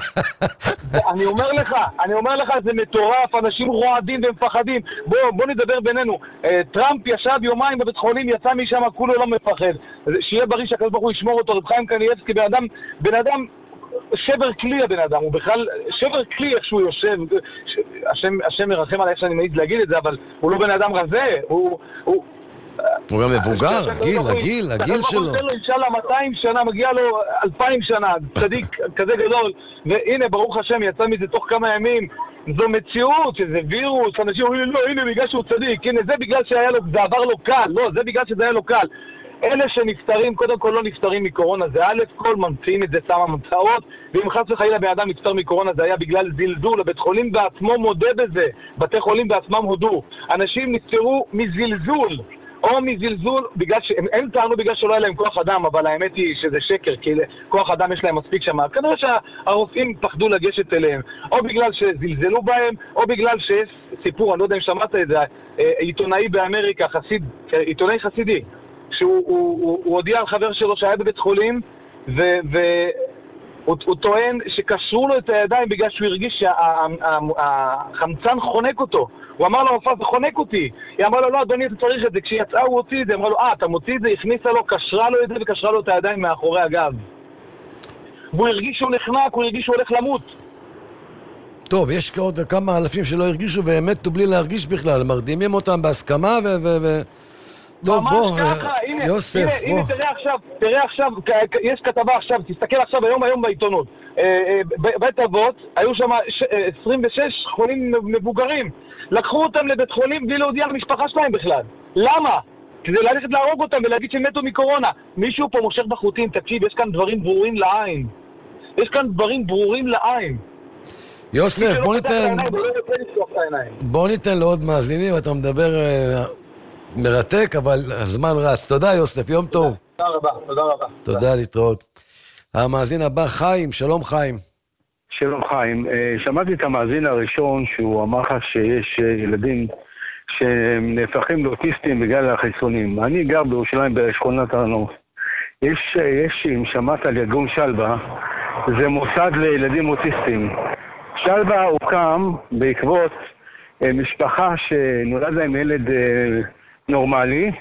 אני אומר לך, אני אומר לך, זה מטורף, אנשים רועדים ומפחדים, בוא, בוא נדבר בינינו, טראמפ ישב יומיים בבית חולים, יצא משם, כולו לא מפחד, שיהיה בריא שהקדוש ברוך הוא ישמור אותו, רב חיים קניאבסקי, בן אדם, בן אדם, שבר כלי הבן אדם, הוא בכלל שבר כלי איך שהוא יושב, השם, השם מרחם עליי איך שאני מעיד להגיד את זה, אבל הוא לא בן אדם רזה, הוא... הוא, הוא גם מבוגר, הגיל, הגיל, הגיל שלו. הוא נותן לו אינשאללה מאתיים שנה, מגיע לו אלפיים שנה, צדיק כזה גדול, והנה ברוך השם יצא מזה תוך כמה ימים, זו מציאות, שזה וירוס, אנשים אומרים לא, הנה בגלל שהוא צדיק, הנה זה בגלל שהיה לו, זה עבר לו קל, לא, זה בגלל שזה היה לו קל. אלה שנפטרים, קודם כל לא נפטרים מקורונה, זה א' כל ממציאים את זה שמה ממצאות, ואם חס וחלילה בן אדם נפטר מקורונה זה היה בגלל זלזול, הבית חולים בעצמו מודה בזה, בתי חולים בעצמם הודו, אנשים נפטרו מזלזול, או מזלזול, בגלל ש... הם טענו בגלל שלא היה להם כוח אדם, אבל האמת היא שזה שקר, כי כוח אדם יש להם מספיק שם, כנראה שהרופאים פחדו לגשת אליהם, או בגלל שזלזלו בהם, או בגלל שיש סיפור, אני לא יודע אם שמעת את זה, עיתונאי באמריקה, חסיד, עיתונאי חסידי, שהוא הוא, הוא, הוא הודיע על חבר שלו שהיה בבית חולים והוא טוען שקשרו לו את הידיים בגלל שהוא הרגיש שהחמצן חונק אותו. הוא אמר לו, הרופאה, זה חונק אותי. היא אמרה לו, לא, אדוני, אתה צריך את זה. כשיצאה הוא הוציא את זה, אמרה לו, אה, אתה מוציא את זה, הכניסה לו, קשרה לו את זה וקשרה לו את הידיים מאחורי הגב. והוא הרגיש שהוא נחנק, הוא הרגיש שהוא הולך למות. טוב, יש עוד כמה אלפים שלא הרגישו והאמת בלי להרגיש בכלל, מרדימים אותם בהסכמה ו... ו-, ו- טוב, בוא, יוסף, בוא. הנה, תראה עכשיו, תראה עכשיו, יש כתבה עכשיו, תסתכל עכשיו היום היום בעיתונות. בית אבות, היו שם עשרים ושש חולים מבוגרים. לקחו אותם לבית חולים בלי להודיע למשפחה שלהם בכלל. למה? כדי ללכת להרוג אותם ולהגיד שהם מתו מקורונה. מישהו פה מושך בחוטים, תקשיב, יש כאן דברים ברורים לעין. יש כאן דברים ברורים לעין. יוסף, בוא ניתן... בוא ניתן לעוד מאזינים, אתה מדבר... מרתק, אבל הזמן רץ. תודה, יוסף, יום טוב. תודה רבה, תודה רבה. תודה, להתראות. המאזין הבא, חיים, שלום חיים. שלום חיים. שמעתי את המאזין הראשון שהוא אמר לך שיש ילדים שנהפכים לאוטיסטים בגלל החיסונים. אני גר בירושלים בשכונת הר נוף. יש, יש, אם שמעת על ארגון שלווה, זה מוסד לילדים אוטיסטים. שלווה הוקם בעקבות משפחה שנולד להם ילד נורמלי,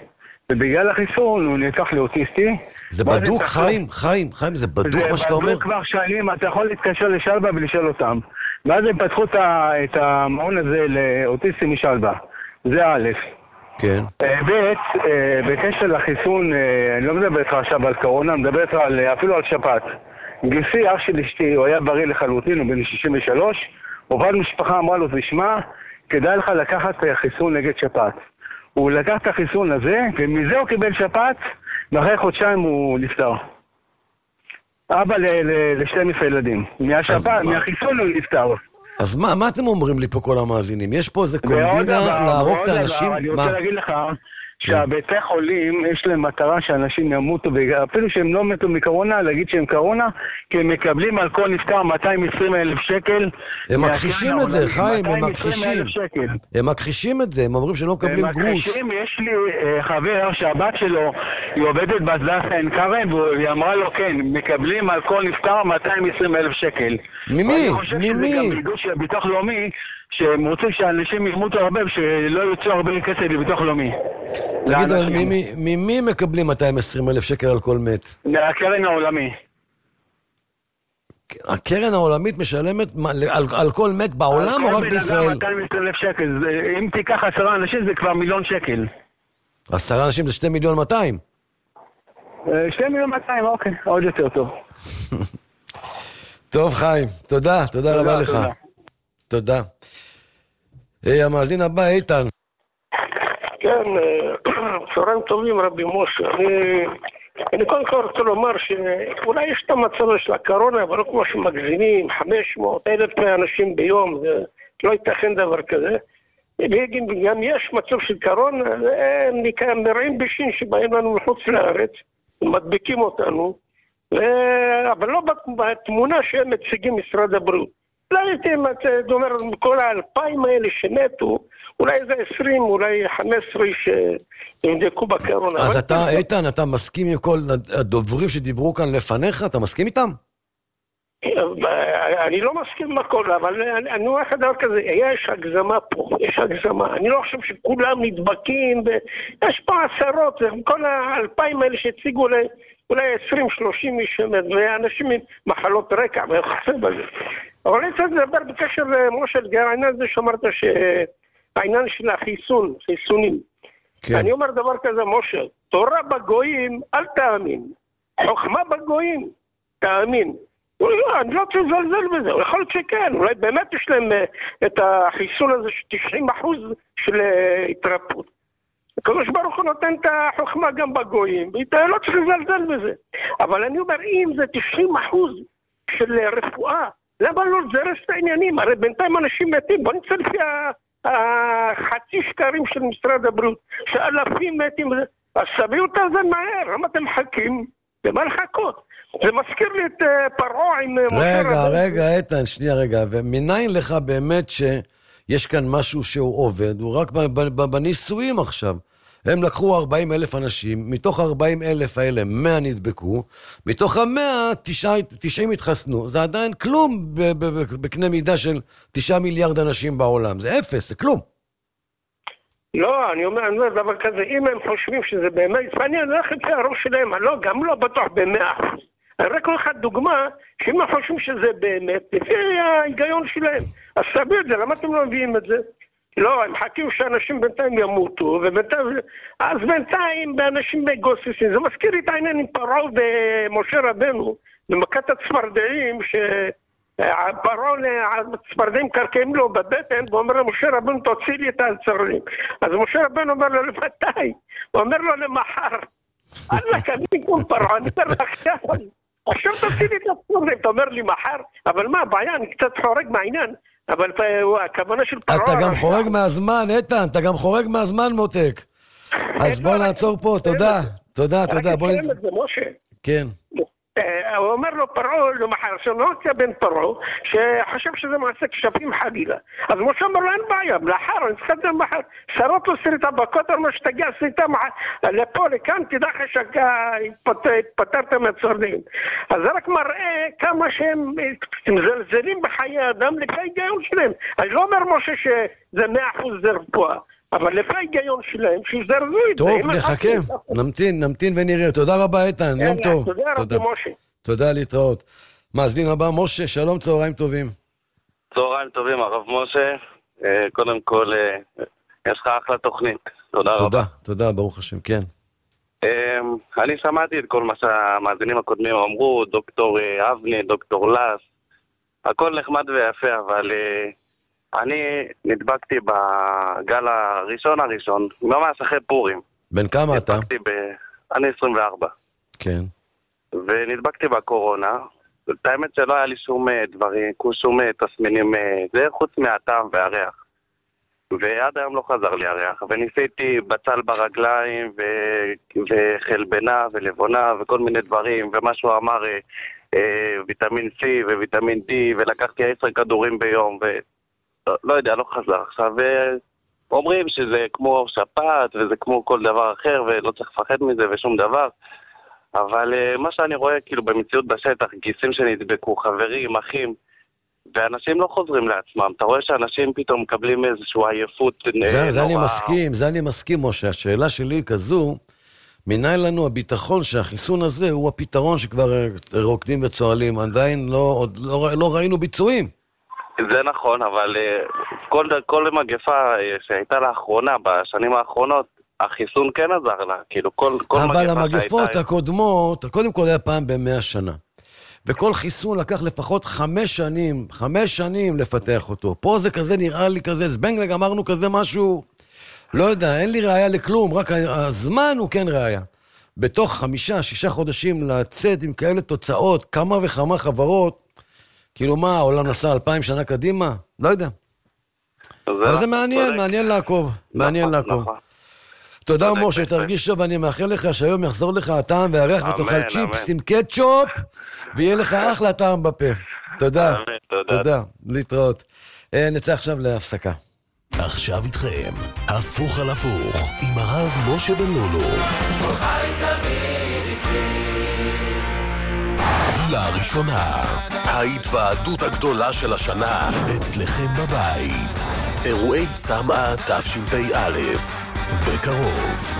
ובגלל החיסון הוא נהפך לאוטיסטי. זה בדוק, חיים, חיים, חיים, זה בדוק מה שאתה אומר? זה בדוק כבר שנים, אתה יכול להתקשר לשלווה ולשאול אותם. ואז הם פתחו את המעון הזה לאוטיסטים משלווה. זה א'. כן. ב', בקשר לחיסון, אני לא מדבר איתך עכשיו על קורונה, אני מדבר איתך אפילו על שפעת. גיסי, אח של אשתי, הוא היה בריא לחלוטין, הוא בן שישים ושלוש, עובד משפחה אמרה לו, תשמע, כדאי לך לקחת חיסון נגד שפעת. הוא לקח את החיסון הזה, ומזה הוא קיבל שפעת, ואחרי חודשיים הוא נפטר. אבא ל-שנים עשר ילדים. מהשפעת, מהחיסון הוא נפטר. אז מה, מה אתם אומרים לי פה כל המאזינים? יש פה איזה קומבינה להרוג את האנשים? אני רוצה להגיד לך שהבתי חולים יש להם מטרה שאנשים ימותו, אפילו שהם לא מתו מקורונה, להגיד שהם קורונה, כי הם מקבלים על כל נפטר מאתיים ועשרים אלף שקל. הם מכחישים את זה, חיים, הם מכחישים. הם מכחישים את זה, הם אומרים שהם לא מקבלים גרוש. הם מכחישים, יש לי חבר שהבת שלו, היא עובדת בהדסה עין כרם, והיא אמרה לו, כן, מקבלים על כל נפטר מאתיים ועשרים אלף שקל. ממי? אני חושב ממי? שזה גם בידוד של הביטוח לאומי, שהם רוצים שאנשים ימותו הרבה ושלא יוצאו הרבה כסף לביטוח לאומי. תגידו, ממי מקבלים מאתיים ועשרים אלף שקל על כל מת? מהקרן העולמי. הקרן העולמית משלמת על כל מת בעולם או רק בישראל? מאתיים ועשרים אלף שקל. אם תיקח עשרה אנשים זה כבר מיליון שקל. עשרה אנשים זה שתי מיליון מאתיים? שתי מיליון מאתיים, אוקיי. עוד יותר טוב. טוב חיים, תודה, תודה רבה לך. תודה. היי, המאזין הבא, איתן. כן, צהריים טובים רבי משה. אני, אני קודם כל רוצה לומר שאולי יש את המצב של הקורונה, אבל לא כמו שמגזינים, חמש מאות אלף אנשים ביום, זה לא ייתכן דבר כזה. וגם יש מצב של קורונה, הם נראים בשין שבאים לנו מחוץ לארץ, מדביקים אותנו, אבל לא בתמונה שהם מציגים משרד הבריאות. לא הייתם, אתה אומר, כל האלפיים האלה שמתו, אולי זה עשרים, אולי חמש עשרה שנדקו בקורונה. אז אתה, איתן, אתה מסכים עם כל הדוברים שדיברו כאן לפניך? אתה מסכים איתם? אני לא מסכים עם הכל, אבל אני אומר לך דבר כזה, יש הגזמה פה, יש הגזמה. אני לא חושב שכולם נדבקים, יש פה עשרות, כל האלפיים האלה שהציגו אולי עשרים שלושים איש שמת, ואנשים עם מחלות רקע, וחסר בזה. אבל אני צריך לדבר בקשר למשה העניין הזה שאמרת שהעניין של החיסון, חיסונים. כן. אני אומר דבר כזה, משה, תורה בגויים, אל תאמין. חוכמה בגויים, תאמין. אני לא רוצה לזלזל בזה, יכול להיות שכן, אולי באמת יש להם את החיסון הזה של תשעים אחוז של התרפות. הקדוש ברוך הוא נותן את החוכמה גם בגויים, ולא צריך לזלזל בזה. אבל אני אומר, אם זה תשעים אחוז של רפואה, למה לא לזרס את העניינים? הרי בינתיים אנשים מתים, בוא נצא לפי החצי שקרים של משרד הבריאות, שאלפים מתים, אז סביאו את זה מהר, למה אתם מחכים? למה לחכות? זה מזכיר לי את פרעה עם... רגע, רגע, איתן, שנייה רגע, ומניין לך באמת שיש כאן משהו שהוא עובד, הוא רק בניסויים עכשיו. הם לקחו ארבעים אלף אנשים, מתוך ארבעים אלף האלה מאה נדבקו, מתוך המאה תשעים התחסנו, זה עדיין כלום בקנה מידה של תשעה מיליארד אנשים בעולם, זה אפס, זה כלום. לא, אני אומר, אני אומר דבר כזה, אם הם חושבים שזה באמת, ואני הולך לפי הראש שלהם, לא, גם לא בטוח במאה אחוז. אני רק הולך דוגמה, שאם הם חושבים שזה באמת, לפי ההיגיון שלהם, אז סביר את זה, למה אתם לא מביאים את זה? לא, הם חכים שאנשים בינתיים ימותו, ובינתיים, אז בינתיים באנשים מגוססים, זה מזכיר לי את העניין עם פרעה ומשה רבנו, במכת הצפרדעים, שפרעה הצפרדעים קרקעים לו בבטן, ואומר למשה רבנו, תוציא לי את הצפרדעים. אז משה רבנו אומר לו, למתי? הוא אומר לו, למחר. אללה, אני כמו פרעה, אני אומר לך עכשיו, עכשיו תוציא לי את הצפרדעים, אתה אומר לי מחר, אבל מה הבעיה, אני קצת חורג מהעניין. אבל הכוונה של פרעה... אתה גם חורג מהזמן, איתן, אתה גם חורג מהזמן, מותק. אז בוא נעצור פה, תודה. תודה, תודה. בוא נתקיים את זה, משה. כן. הוא אומר לו פרעה, למחר, שנוצא בן פרעה, שחשב שזה מעשה כשפים חלילה. אז משה אומר לו, אין בעיה, לאחר, אני צריך את זה מחר. שרות לו סריטה בכותר, מה שתגיע סריטה לפה, לכאן, תדע לך שהתפטרת מהצפרדעים. אז זה רק מראה כמה שהם מזלזלים בחיי האדם לפי ההיגיון שלהם. אני לא אומר, משה, שזה מאה אחוז זה רפואה. אבל לפי ההיגיון שלהם, שיזרזו את זה. טוב, נחכה, נמתין, נמתין ונראה. תודה רבה, איתן, יום טוב. תודה רבה, משה. תודה, להתראות. מאזין הבא, משה, שלום, צהריים טובים. צהריים טובים, הרב משה. קודם כל, יש לך אחלה תוכנית. תודה רבה. תודה, תודה, ברוך השם, כן. אני שמעתי את כל מה שהמאזינים הקודמים אמרו, דוקטור אבני, דוקטור לס, הכל נחמד ויפה, אבל אני נדבקתי בגל הראשון הראשון, ממש אחרי פורים. בן כמה אתה? ב... אני עשרים וארבע. כן. ונדבקתי בקורונה, את האמת שלא היה לי שום דברים, שום תסמינים, זה חוץ מהטעם והריח. ועד היום לא חזר לי הריח, וניסיתי בצל ברגליים, ו... וחלבנה ולבונה וכל מיני דברים, ומה שהוא אמר, אה, ויטמין C וויטמין D, ולקחתי עשר כדורים ביום, ולא לא יודע, לא חזר. עכשיו, אומרים שזה כמו שפעת, וזה כמו כל דבר אחר, ולא צריך לפחד מזה ושום דבר, אבל אה, מה שאני רואה כאילו במציאות בשטח, גיסים שנדבקו, חברים, אחים, ואנשים לא חוזרים לעצמם. אתה רואה שאנשים פתאום מקבלים איזשהו עייפות נורא. זה, זה אני מסכים, זה אני מסכים, משה. השאלה שלי היא כזו, מנין לנו הביטחון שהחיסון הזה הוא הפתרון שכבר רוקדים וצועלים. עדיין לא, עוד לא, לא ראינו ביצועים. זה נכון, אבל כל, כל מגפה שהייתה לאחרונה, בשנים האחרונות, החיסון כן עזר לה. כאילו כל, כל אבל מגפה המגפות שהייתה... הקודמות, קודם כל היה פעם במאה שנה. וכל חיסון לקח לפחות חמש שנים, חמש שנים לפתח אותו. פה זה כזה נראה לי כזה, זבנג וגמרנו כזה משהו, לא יודע, אין לי ראיה לכלום, רק הזמן הוא כן ראיה. בתוך חמישה, שישה חודשים לצאת עם כאלה תוצאות, כמה וכמה חברות, כאילו מה, העולם נסע אלפיים שנה קדימה? לא יודע. אבל זה מעניין, מעניין לעקוב, מעניין לעקוב. תודה משה, תרגיש טוב, אני מאחל לך שהיום יחזור לך הטעם והריח ותאכל צ'יפס עם קטשופ, ויהיה לך אחלה טעם בפה. תודה, תודה, להתראות. נצא עכשיו להפסקה. עכשיו איתכם, הפוך על הפוך, עם הרב משה בן לולו. לראשונה, ההתוועדות הגדולה של השנה, אצלכם בבית. אירועי צמאה תשפ"א. בקרוב.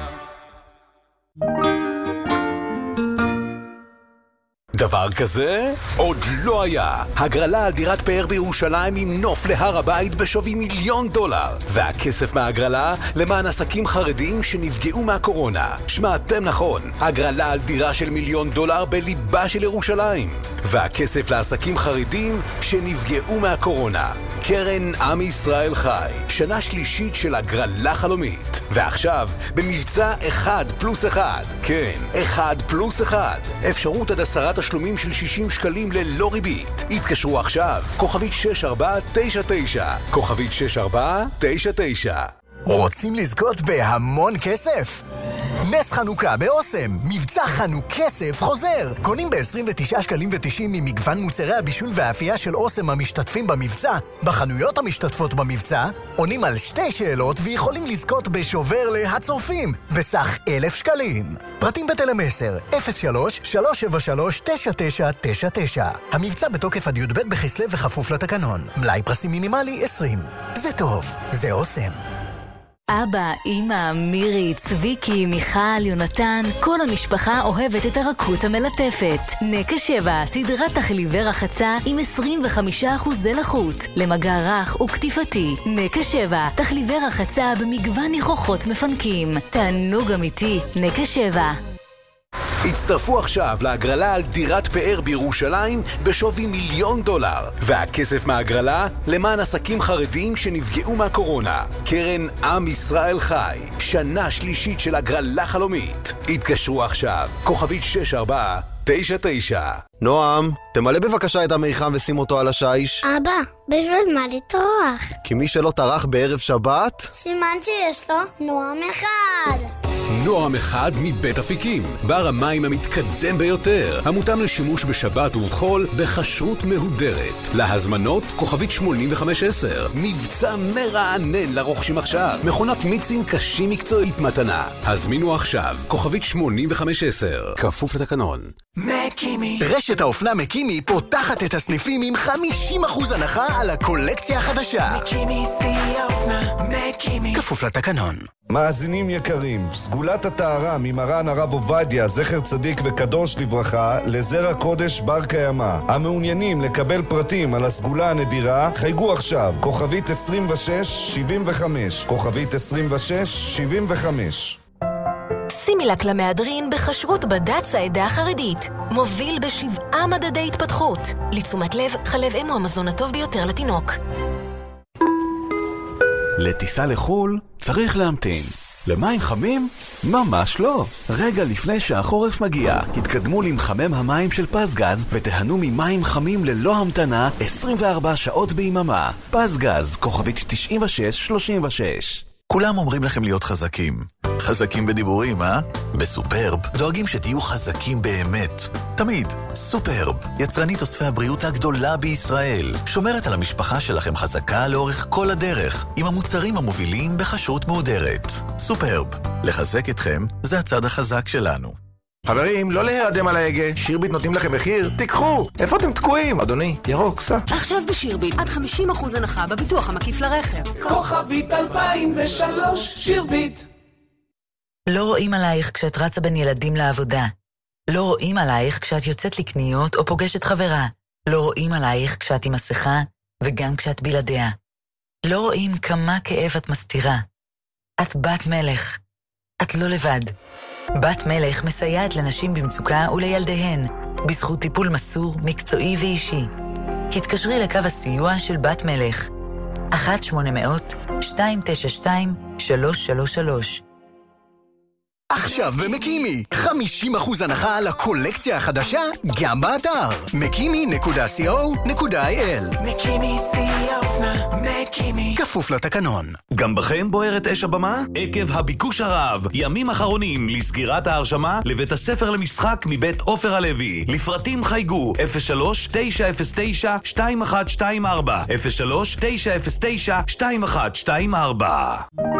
דבר כזה עוד לא היה. הגרלה על דירת פאר בירושלים עם נוף להר הבית בשווי מיליון דולר. והכסף מהגרלה למען עסקים חרדיים שנפגעו מהקורונה. שמעתם נכון, הגרלה על דירה של מיליון דולר בליבה של ירושלים. והכסף לעסקים חרדיים שנפגעו מהקורונה. קרן עם ישראל חי, שנה שלישית של הגרלה חלומית. ועכשיו, במבצע אחד פלוס אחד. כן, אחד פלוס אחד. אפשרות עד עשרה תשלומים של שישים שקלים ללא ריבית. התקשרו עכשיו, כוכבית שש ארבע תשע תשע. כוכבית שש ארבע תשע תשע. רוצים לזכות בהמון כסף? נס חנוכה באוסם, מבצע חנוך כסף חוזר. קונים ב-עשרים ותשעה שקלים ותשעים ממגוון מוצרי הבישול והאפייה של אוסם המשתתפים במבצע. בחנויות המשתתפות במבצע, עונים על שתי שאלות ויכולים לזכות בשובר להצורפים, בסך אלף שקלים. פרטים בטלמסר, אפס שלוש שלוש שבע שלוש תשע תשע תשע תשע. המבצע בתוקף עד י"ב בכסלו וכפוף לתקנון. מלאי פרסים מינימלי עשרים. זה טוב, זה אוסם. אבא, אמא, מירי, צביקי, מיכל, יונתן, כל המשפחה אוהבת את הרכות המלטפת. נקה שבע, סדרת תחליבי רחצה עם עשרים וחמישה אחוז לחות, למגע רך וכתיפתי. נקה שבע, תחליבי רחצה במגוון ניחוחות מפנקים. תענוג אמיתי, נקה שבע. הצטרפו עכשיו להגרלה על דירת פאר בירושלים בשווי מיליון דולר. והכסף מהגרלה למען עסקים חרדים שנפגעו מהקורונה. קרן עם ישראל חי, שנה שלישית של הגרלה חלומית. התקשרו עכשיו, כוכבית שש ארבע תשע תשע. נועם, תמלא בבקשה את המיחם ושים אותו על השיש. אבא, בשביל מה לטרוח? כי מי שלא טרח בערב שבת... סימן שיש לו נועם אחד. נועם אחד מבית אפיקים, בר המים המתקדם ביותר, המותאם לשימוש בשבת ובחול בכשרות מהודרת. להזמנות כוכבית שמונים וחמש עשר, מבצע מרענן לרוכשים עכשיו, מכונת מיצים קשים מקצועית מתנה. הזמינו עכשיו, כוכבית שמונים וחמש עשר, כפוף לתקנון. מקימי. רשת האופנה מקימי פותחת את הסניפים עם חמישים אחוז הנחה על הקולקציה החדשה. מקימי שיא האופנה, מקימי. כפוף לתקנון. מאזינים יקרים, סגולת הטהרה ממרן הרב עובדיה, זכר צדיק וקדוש לברכה, לזרע קודש בר קיימא. המעוניינים לקבל פרטים על הסגולה הנדירה, חייגו עכשיו, כוכבית עשרים ושש שבעים וחמש, כוכבית עשרים ושש שבעים וחמש. סימילק למהדרין בכשרות בד"ץ העדה החרדית. מוביל בשבעה מדדי התפתחות. לתשומת לב, חלב אם הוא המזון הטוב ביותר לתינוק. לטיסה לחול צריך להמתין. למים חמים? ממש לא. רגע לפני שהחורף מגיע, התקדמו למחמם המים של פסגז ותיהנו ממים חמים ללא המתנה עשרים וארבע שעות ביממה. פסגז, כוכבית תשעים ושש שלושים ושש. כולם אומרים לכם להיות חזקים. חזקים בדיבורים, אה? בסופרב דואגים שתהיו חזקים באמת. תמיד. סופרב, יצרנית אוספי הבריאות הגדולה בישראל. שומרת על המשפחה שלכם חזקה לאורך כל הדרך, עם המוצרים המובילים בכשרות מהודרת. סופרב, לחזק אתכם זה הצד החזק שלנו. חברים, לא להירדם על ההגה. שירביט נותנים לכם מחיר? תיקחו! איפה אתם תקועים? אדוני, ירוק, סע. עכשיו בשירביט, עד חמישים אחוז הנחה בביטוח המקיף לרכב. כוכבית אלפיים ושלוש, שירביט. לא רואים עלייך כשאת רצה בין ילדים לעבודה. לא רואים עלייך כשאת יוצאת לקניות או פוגשת חברה. לא רואים עלייך כשאת עם מסכה וגם כשאת בלעדיה. לא רואים כמה כאב את מסתירה. את בת מלך. את לא לבד. בת מלך מסייעת לנשים במצוקה ולילדיהן, בזכות טיפול מסור, מקצועי ואישי. התקשרי לקו הסיוע של בת מלך, אחת שמונה מאות שתיים תשע שתיים שלוש שלוש שלוש. עכשיו במקימי, חמישים אחוז הנחה על הקולקציה החדשה, גם באתר מקימי נקודה סי או נקודה איי אל. מקימי שיא האופנה, מקימי. כפוף לתקנון. גם בכם בוערת אש הבמה? עקב הביקוש הרב, ימים אחרונים לסגירת ההרשמה לבית הספר למשחק מבית עופר הלוי. לפרטים חייגו אפס שלוש תשע אפס תשע שתיים אחת שתיים ארבע, אפס שלוש תשע אפס תשע שתיים אחת שתיים ארבע.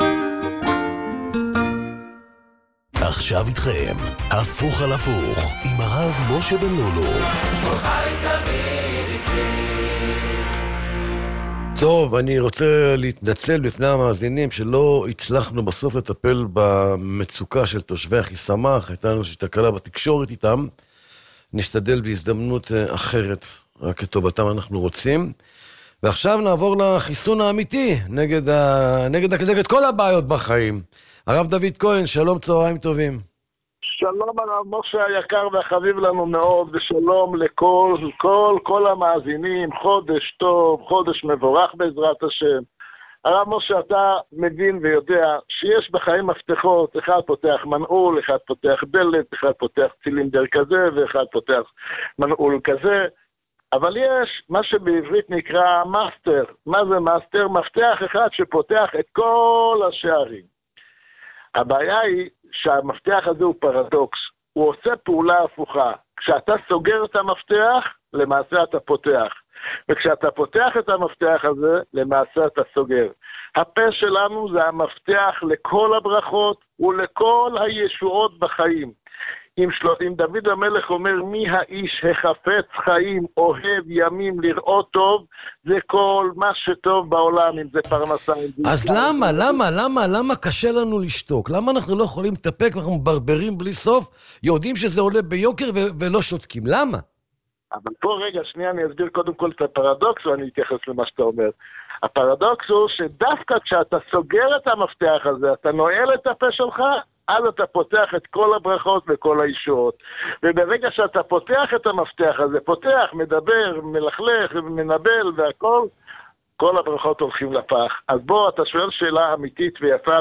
עכשיו איתכם, הפוך על הפוך, עם הרב משה בן לולו. טוב, אני רוצה להתנצל בפני המאזינים שלא הצלחנו בסוף לטפל במצוקה של תושבי אחיסמך, הייתה לנו שתקלה בתקשורת איתם, נשתדל בהזדמנות אחרת, רק כטובתם אנחנו רוצים. ועכשיו נעבור לחיסון האמיתי נגד, ה... נגד, נגד כל הבעיות בחיים. הרב דוד כהן, שלום, צהריים טובים. שלום הרב משה היקר והחביב לנו מאוד, ושלום לכל כל, כל המאזינים, חודש טוב, חודש מבורך בעזרת השם. הרב משה, אתה מבין ויודע שיש בחיים מפתחות, אחד פותח מנעול, אחד פותח דלת, אחד פותח צילינדר כזה, ואחד פותח מנעול כזה, אבל יש מה שבעברית נקרא מאסטר. מה זה מאסטר? מפתח אחד שפותח את כל השערים. הבעיה היא שהמפתח הזה הוא פרדוקס, הוא עושה פעולה הפוכה. כשאתה סוגר את המפתח, למעשה אתה פותח. וכשאתה פותח את המפתח הזה, למעשה אתה סוגר. הפה שלנו זה המפתח לכל הברכות ולכל הישועות בחיים. אם, של... אם דוד המלך אומר, מי האיש החפץ חיים, אוהב ימים לראות טוב, זה כל מה שטוב בעולם, אם זה פרנסה. אז למה, למה, למה, למה קשה לנו לשתוק? למה אנחנו לא יכולים לטפק ואנחנו מברברים בלי סוף, יודעים שזה עולה ביוקר ו- ולא שותקים? למה? אבל פה רגע, שנייה, אני אסביר קודם כל את הפרדוקס, ואני אתייחס למה שאתה אומר. הפרדוקס הוא שדווקא כשאתה סוגר את המפתח הזה, אתה נועל את הפה שלך, אז אתה פותח את כל הברכות וכל הישועות. וברגע שאתה פותח את המפתח הזה, פותח, מדבר, מלכלך ומנבל והכל, כל הברכות הולכים לפח. אז בוא, אתה שואל שאלה אמיתית ויפה,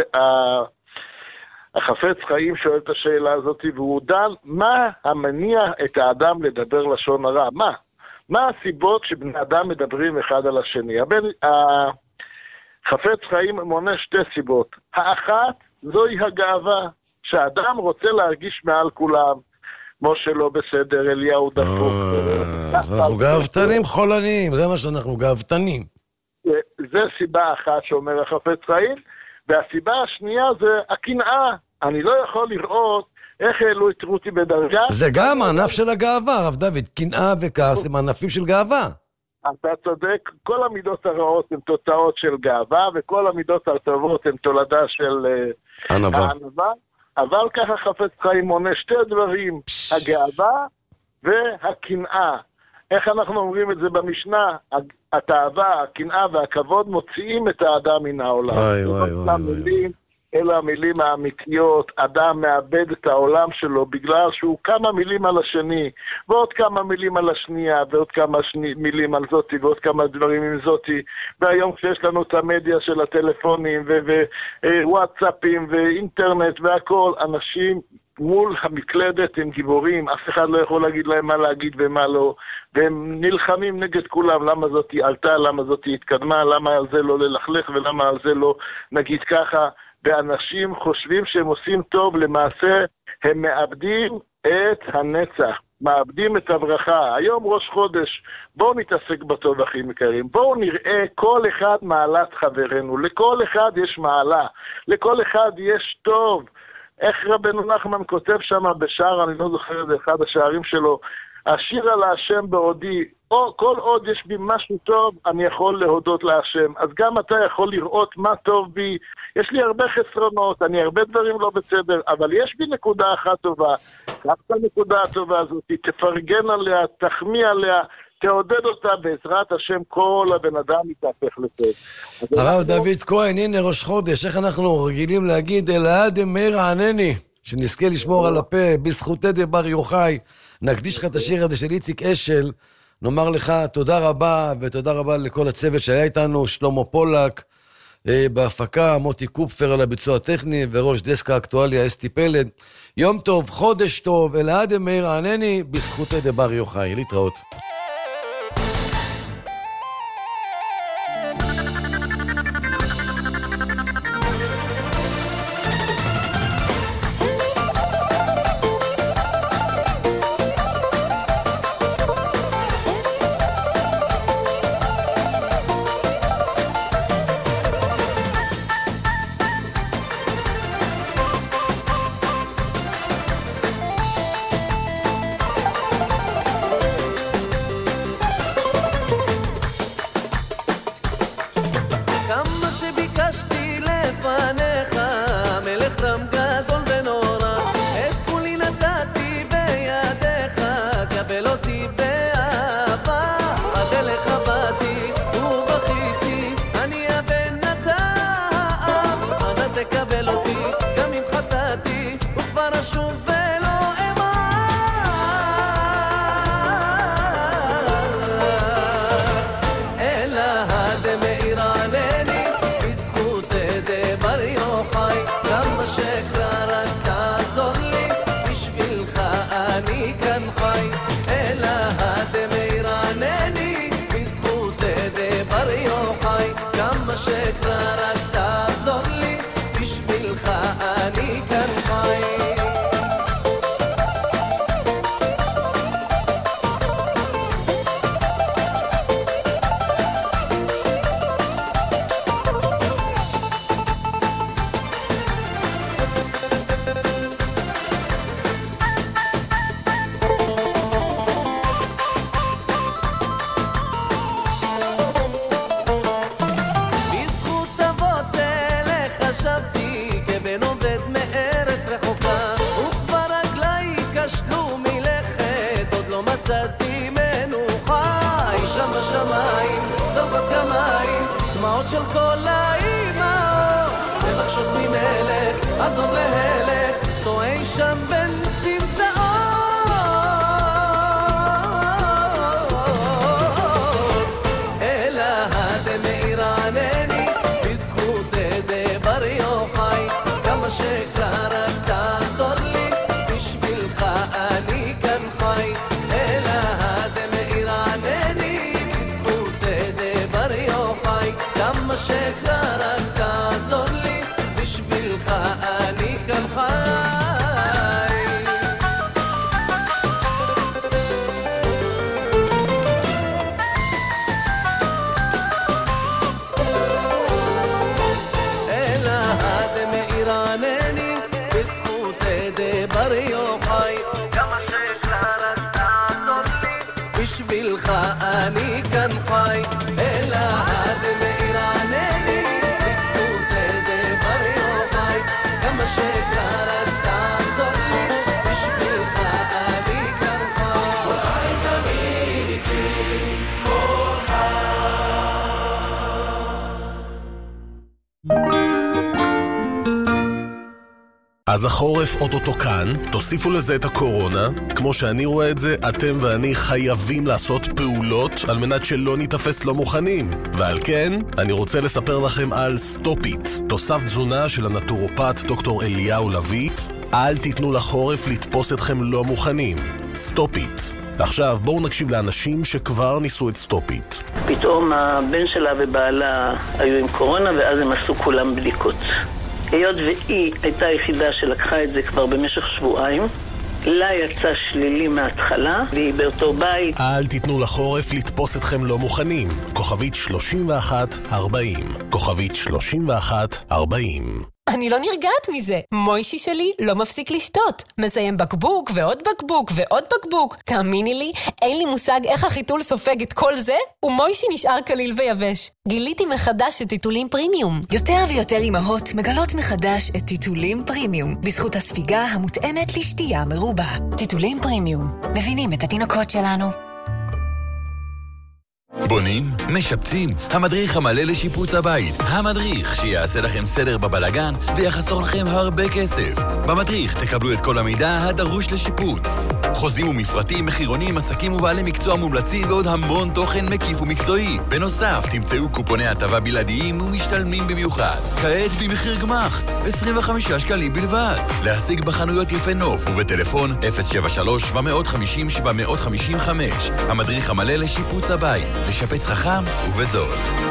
והחפץ חיים שואל את השאלה הזאת, והוא דן, מה המניע את האדם לדבר לשון הרע? מה? מה הסיבות שבני אדם מדברים אחד על השני? הבן, החפץ חיים מונה שתי סיבות. האחת, זוהי הגאווה. שאדם רוצה להרגיש מעל כולם, משה לא בסדר, אליהו דפוק. אז אנחנו גאוותנים חולניים, זה מה שאנחנו גאוותנים. זה סיבה אחת שאומר החפץ חיים, והסיבה השנייה זה הקנאה. אני לא יכול לראות איך העלו את רותי בדרגה. זה גם הענף של הגאווה, הרב דוד, קנאה וכעס הם ענפים של גאווה. אתה צודק, כל המידות הרעות הן תוצאות של גאווה, וכל המידות הטובות הן תולדה של ענווה. הענווה. אבל ככה חפץ חיים מונה שתי דברים, הגאווה והקנאה. איך אנחנו אומרים את זה במשנה? התאווה, הקנאה והכבוד מוציאים את האדם מן העולם. וואי, וואי, וואי, וואי. אלה המילים האמיתיות, אדם מאבד את העולם שלו בגלל שהוא כמה מילים על השני, ועוד כמה מילים על השנייה, ועוד כמה שני, מילים על זאתי, ועוד כמה דברים עם זאתי, והיום כשיש לנו את המדיה של הטלפונים, ווואטסאפים, ואינטרנט, והכל, אנשים מול המקלדת הם גיבורים, אף אחד לא יכול להגיד להם מה להגיד ומה לא, והם נלחמים נגד כולם, למה זאתי עלתה, למה זאתי התקדמה, למה על זה לא ללכלך, ולמה על זה לא נגיד ככה, ואנשים חושבים שהם עושים טוב, למעשה הם מאבדים את הנצח, מאבדים את הברכה. היום ראש חודש, בואו נתעסק בטוב אחים יקרים, בואו נראה כל אחד מעלת חברנו, לכל אחד יש מעלה, לכל אחד יש טוב. איך רבנו נחמן כותב שם בשער, אני לא זוכר את זה, אחד השערים שלו, השיר על השם בעודי, או כל עוד יש בי משהו טוב, אני יכול להודות להשם. אז גם אתה יכול לראות מה טוב בי. יש לי הרבה חסרונות, אני הרבה דברים לא בסדר, אבל יש בי נקודה אחת טובה. קח את הנקודה הטובה הזאת, תפרגן עליה, תחמיא עליה, תעודד אותה, בעזרת השם כל הבן אדם יתהפך לטוב. הרב דוד כהן, הנה ראש חודש, איך אנחנו רגילים להגיד, אלעד מאיר הענני, שנזכה לשמור על הפה, בזכותי דבר יוחאי. נקדיש לך את השיר הזה של איציק אשל, נאמר לך תודה רבה, ותודה רבה לכל הצוות שהיה איתנו, שלמה פולק בהפקה, מוטי קופפר על הביצוע הטכני, וראש דסק האקטואליה אסתי פלד. יום טוב, חודש טוב, אלעד מאיר הענני, בזכותי דבר יוחאי. להתראות. יוחאי, כמה שכבר אתה תעזור לי, בשבילך אני כאן חי, אלעד מאיר ענני, בזכות דבר יוחאי, כמה שכבר אתה תעזור לי, בשבילך אני כאן חי, כל חי תמיד איתי, כל חי. אז החורף אוטוטו כאן, תוסיפו לזה את הקורונה. כמו שאני רואה את זה, אתם ואני חייבים לעשות פעולות על מנת שלא ניתפס לא מוכנים. ועל כן, אני רוצה לספר לכם על סטופיט, תוסף תזונה של הנטורופט דוקטור אליהו לויט. אל תיתנו לחורף לתפוס אתכם לא מוכנים. סטופיט. עכשיו בואו נקשיב לאנשים שכבר ניסו את סטופיט. פתאום הבן שלה ובעלה היו עם קורונה ואז הם עשו כולם בדיקות. היות והיא הייתה היחידה שלקחה את זה כבר במשך שבועיים, לה יצא שלילי מההתחלה, והיא באותו בית. אל תיתנו לחורף לתפוס אתכם לא מוכנים. כוכבית שלושים ואחת ארבעים. כוכבית שלושים ואחת ארבעים. אני לא נרגעת מזה. מוישי שלי לא מפסיק לשתות. מסיים בקבוק ועוד בקבוק ועוד בקבוק. תאמיני לי, אין לי מושג איך החיתול סופג את כל זה, ומוישי נשאר קליל ויבש. גיליתי מחדש את טיטולים פרימיום. יותר ויותר אמהות מגלות מחדש את טיטולים פרימיום, בזכות הספיגה המותאמת לשתייה מרובה. טיטולים פרימיום. מבינים את התינוקות שלנו. בונים, משפצים, המדריך המלא לשיפוץ הבית. המדריך שיעשה לכם סדר בבלגן ויחסוך לכם הרבה כסף. במדריך תקבלו את כל המידע הדרוש לשיפוץ. חוזים ומפרטים, מחירונים, עסקים ובעלי מקצוע מומלצים ועוד המון תוכן מקיף ומקצועי. בנוסף, תמצאו קופוני הטבה בלעדיים ומשתלמים במיוחד. כעת במחיר גמח, עשרים וחמישה שקלים בלבד. להשיג בחנויות יפה נוף ובטלפון אפס שבע שלוש שבע חמש אפס שבע חמש חמש. המדריך המלא לשיפוץ הבית. לשפץ חכם ובזול.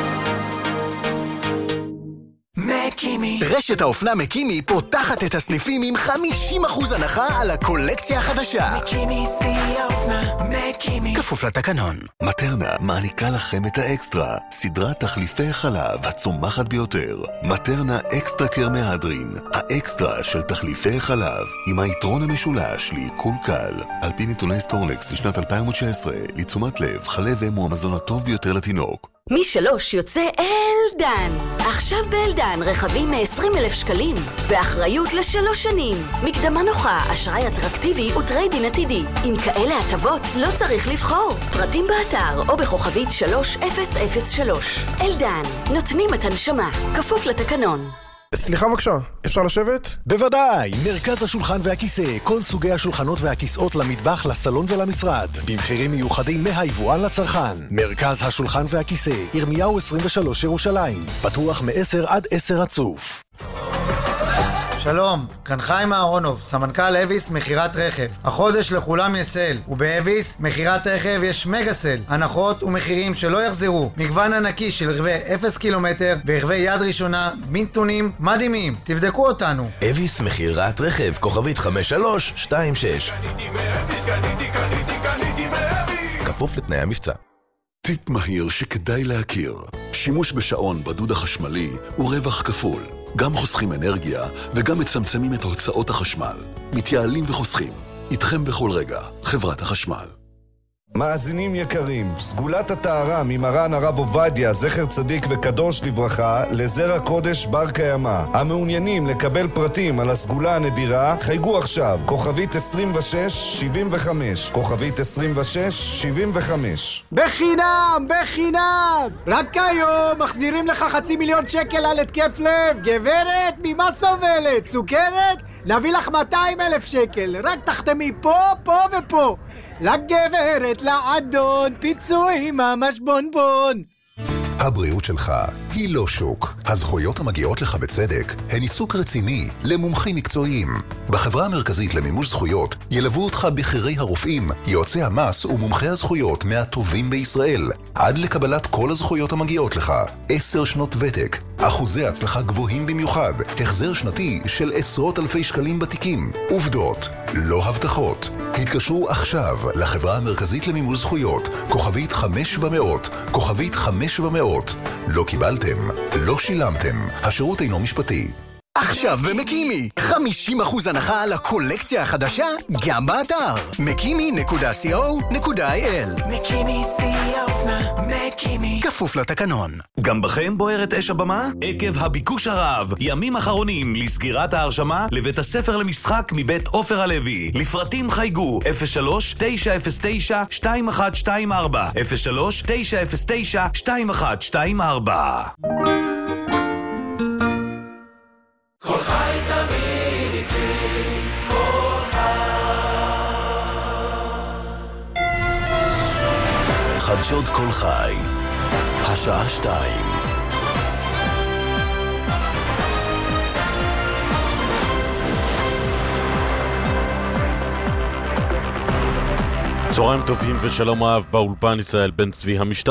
מקימי. רשת האופנה מקימי פותחת את הסניפים עם חמישים אחוז הנחה על הקולקציה החדשה. מקימי שיא האופנה, מקימי. כפוף לתקנון. מטרנה מעניקה לכם את האקסטרה, סדרת תחליפי חלב הצומחת ביותר. מטרנה אקסטרה קר מהדרין, האקסטרה של תחליפי חלב, עם היתרון המשולש לעיכול קל. על פי נתוני סטורנקס לשנת אלפיים ותשע עשרה, לתשומת לב, חלב אם הוא המזון הטוב ביותר לתינוק. משלוש יוצא אלדן. עכשיו באלדן רכבים מ-עשרים אלף שקלים ואחריות לשלוש שנים. מקדמה נוחה, אשראי אטרקטיבי וטריידין עתידי. עם כאלה הטבות לא צריך לבחור. פרטים באתר או בכוכבית שלוש אפס אפס שלוש. אלדן, נותנים את הנשמה. כפוף לתקנון. סליחה בבקשה, אפשר לשבת? בוודאי, מרכז השולחן והכיסא, כל סוגי השולחנות והכיסאות למטבח, לסלון ולמשרד, במחירים מיוחדים מהיבואן לצרכן. מרכז השולחן והכיסא, ירמיהו עשרים ושלוש ירושלים, פתוח מ-עשר עד עשר רצוף. שלום, כאן חיים אהרונוב, סמנכ"ל אביס מחירת רכב. החודש לכולם יש סל, ובאביס מחירת רכב יש מגה סל. הנחות ומחירים שלא יחזרו. מגוון ענקי של רכבי אפס קילומטר ורכבי יד ראשונה, מינטונים מדהימים. תבדקו אותנו. אביס מחירת רכב, כוכבית חמש שלוש שתיים שש. כפוף לתנאי המבצע. טיפ מהיר שכדאי להכיר. שימוש בשעון בדוד החשמלי הוא רווח כפול. גם חוסכים אנרגיה וגם מצמצמים את הוצאות החשמל. מתייעלים וחוסכים. איתכם בכל רגע, חברת החשמל. מאזינים יקרים, סגולת הטהרה ממרן הרב עובדיה, זכר צדיק וקדוש לברכה, לזרע קודש בר קיימא. המעוניינים לקבל פרטים על הסגולה הנדירה, חייגו עכשיו, כוכבית עשרים ושש שבעים וחמש, כוכבית עשרים ושש שבעים וחמש. בחינם, בחינם! רק היום מחזירים לך חצי מיליון שקל על התקף לב. גברת, ממה סובלת? סוכרת? נביא לך מאתיים אלף שקל. רק תחתמי פה, פה ופה. לגברת, לעדון, פיצויים, ממש בונבון. הבריאות שלך היא לא שוק. הזכויות המגיעות לך בצדק הן עיסוק רציני למומחים מקצועיים. בחברה המרכזית למימוש זכויות ילוו אותך בחירי הרופאים, יועצי המס ומומחי הזכויות מהטובים בישראל, עד לקבלת כל הזכויות המגיעות לך. עשר שנות ותק, אחוזי הצלחה גבוהים במיוחד, החזר שנתי של עשרות אלפי שקלים בתיקים. עובדות, לא הבטחות. התקשרו עכשיו לחברה המרכזית למימוש זכויות, כוכבית חמש ומאות, כוכבית חמש ומאות. לא קיבלתם, לא שילמתם, השירות אינו משפטי. עכשיו במקימי. חמישים אחוז הנחה על הקולקציה החדשה, גם באתר. מקימי נקודה סי או נקודה איי אל. מקימי שיא האופנה, מקימי. כפוף לתקנון. גם בכם בוערת אש הבמה? עקב הביקוש הרב, ימים אחרונים לסגירת ההרשמה לבית הספר למשחק מבית עופר הלוי. לפרטים חייגו אפס שלוש תשע אפס תשע שתיים אחת שתיים ארבע אפס שלוש תשע אפס תשע שתיים אחת שתיים ארבע. כל חי תמיד איתי, כל חי. חדשות כל חי, השעה שתיים. צהריים טובים ושלום רב, באולפן ישראל בן צבי. המשטרה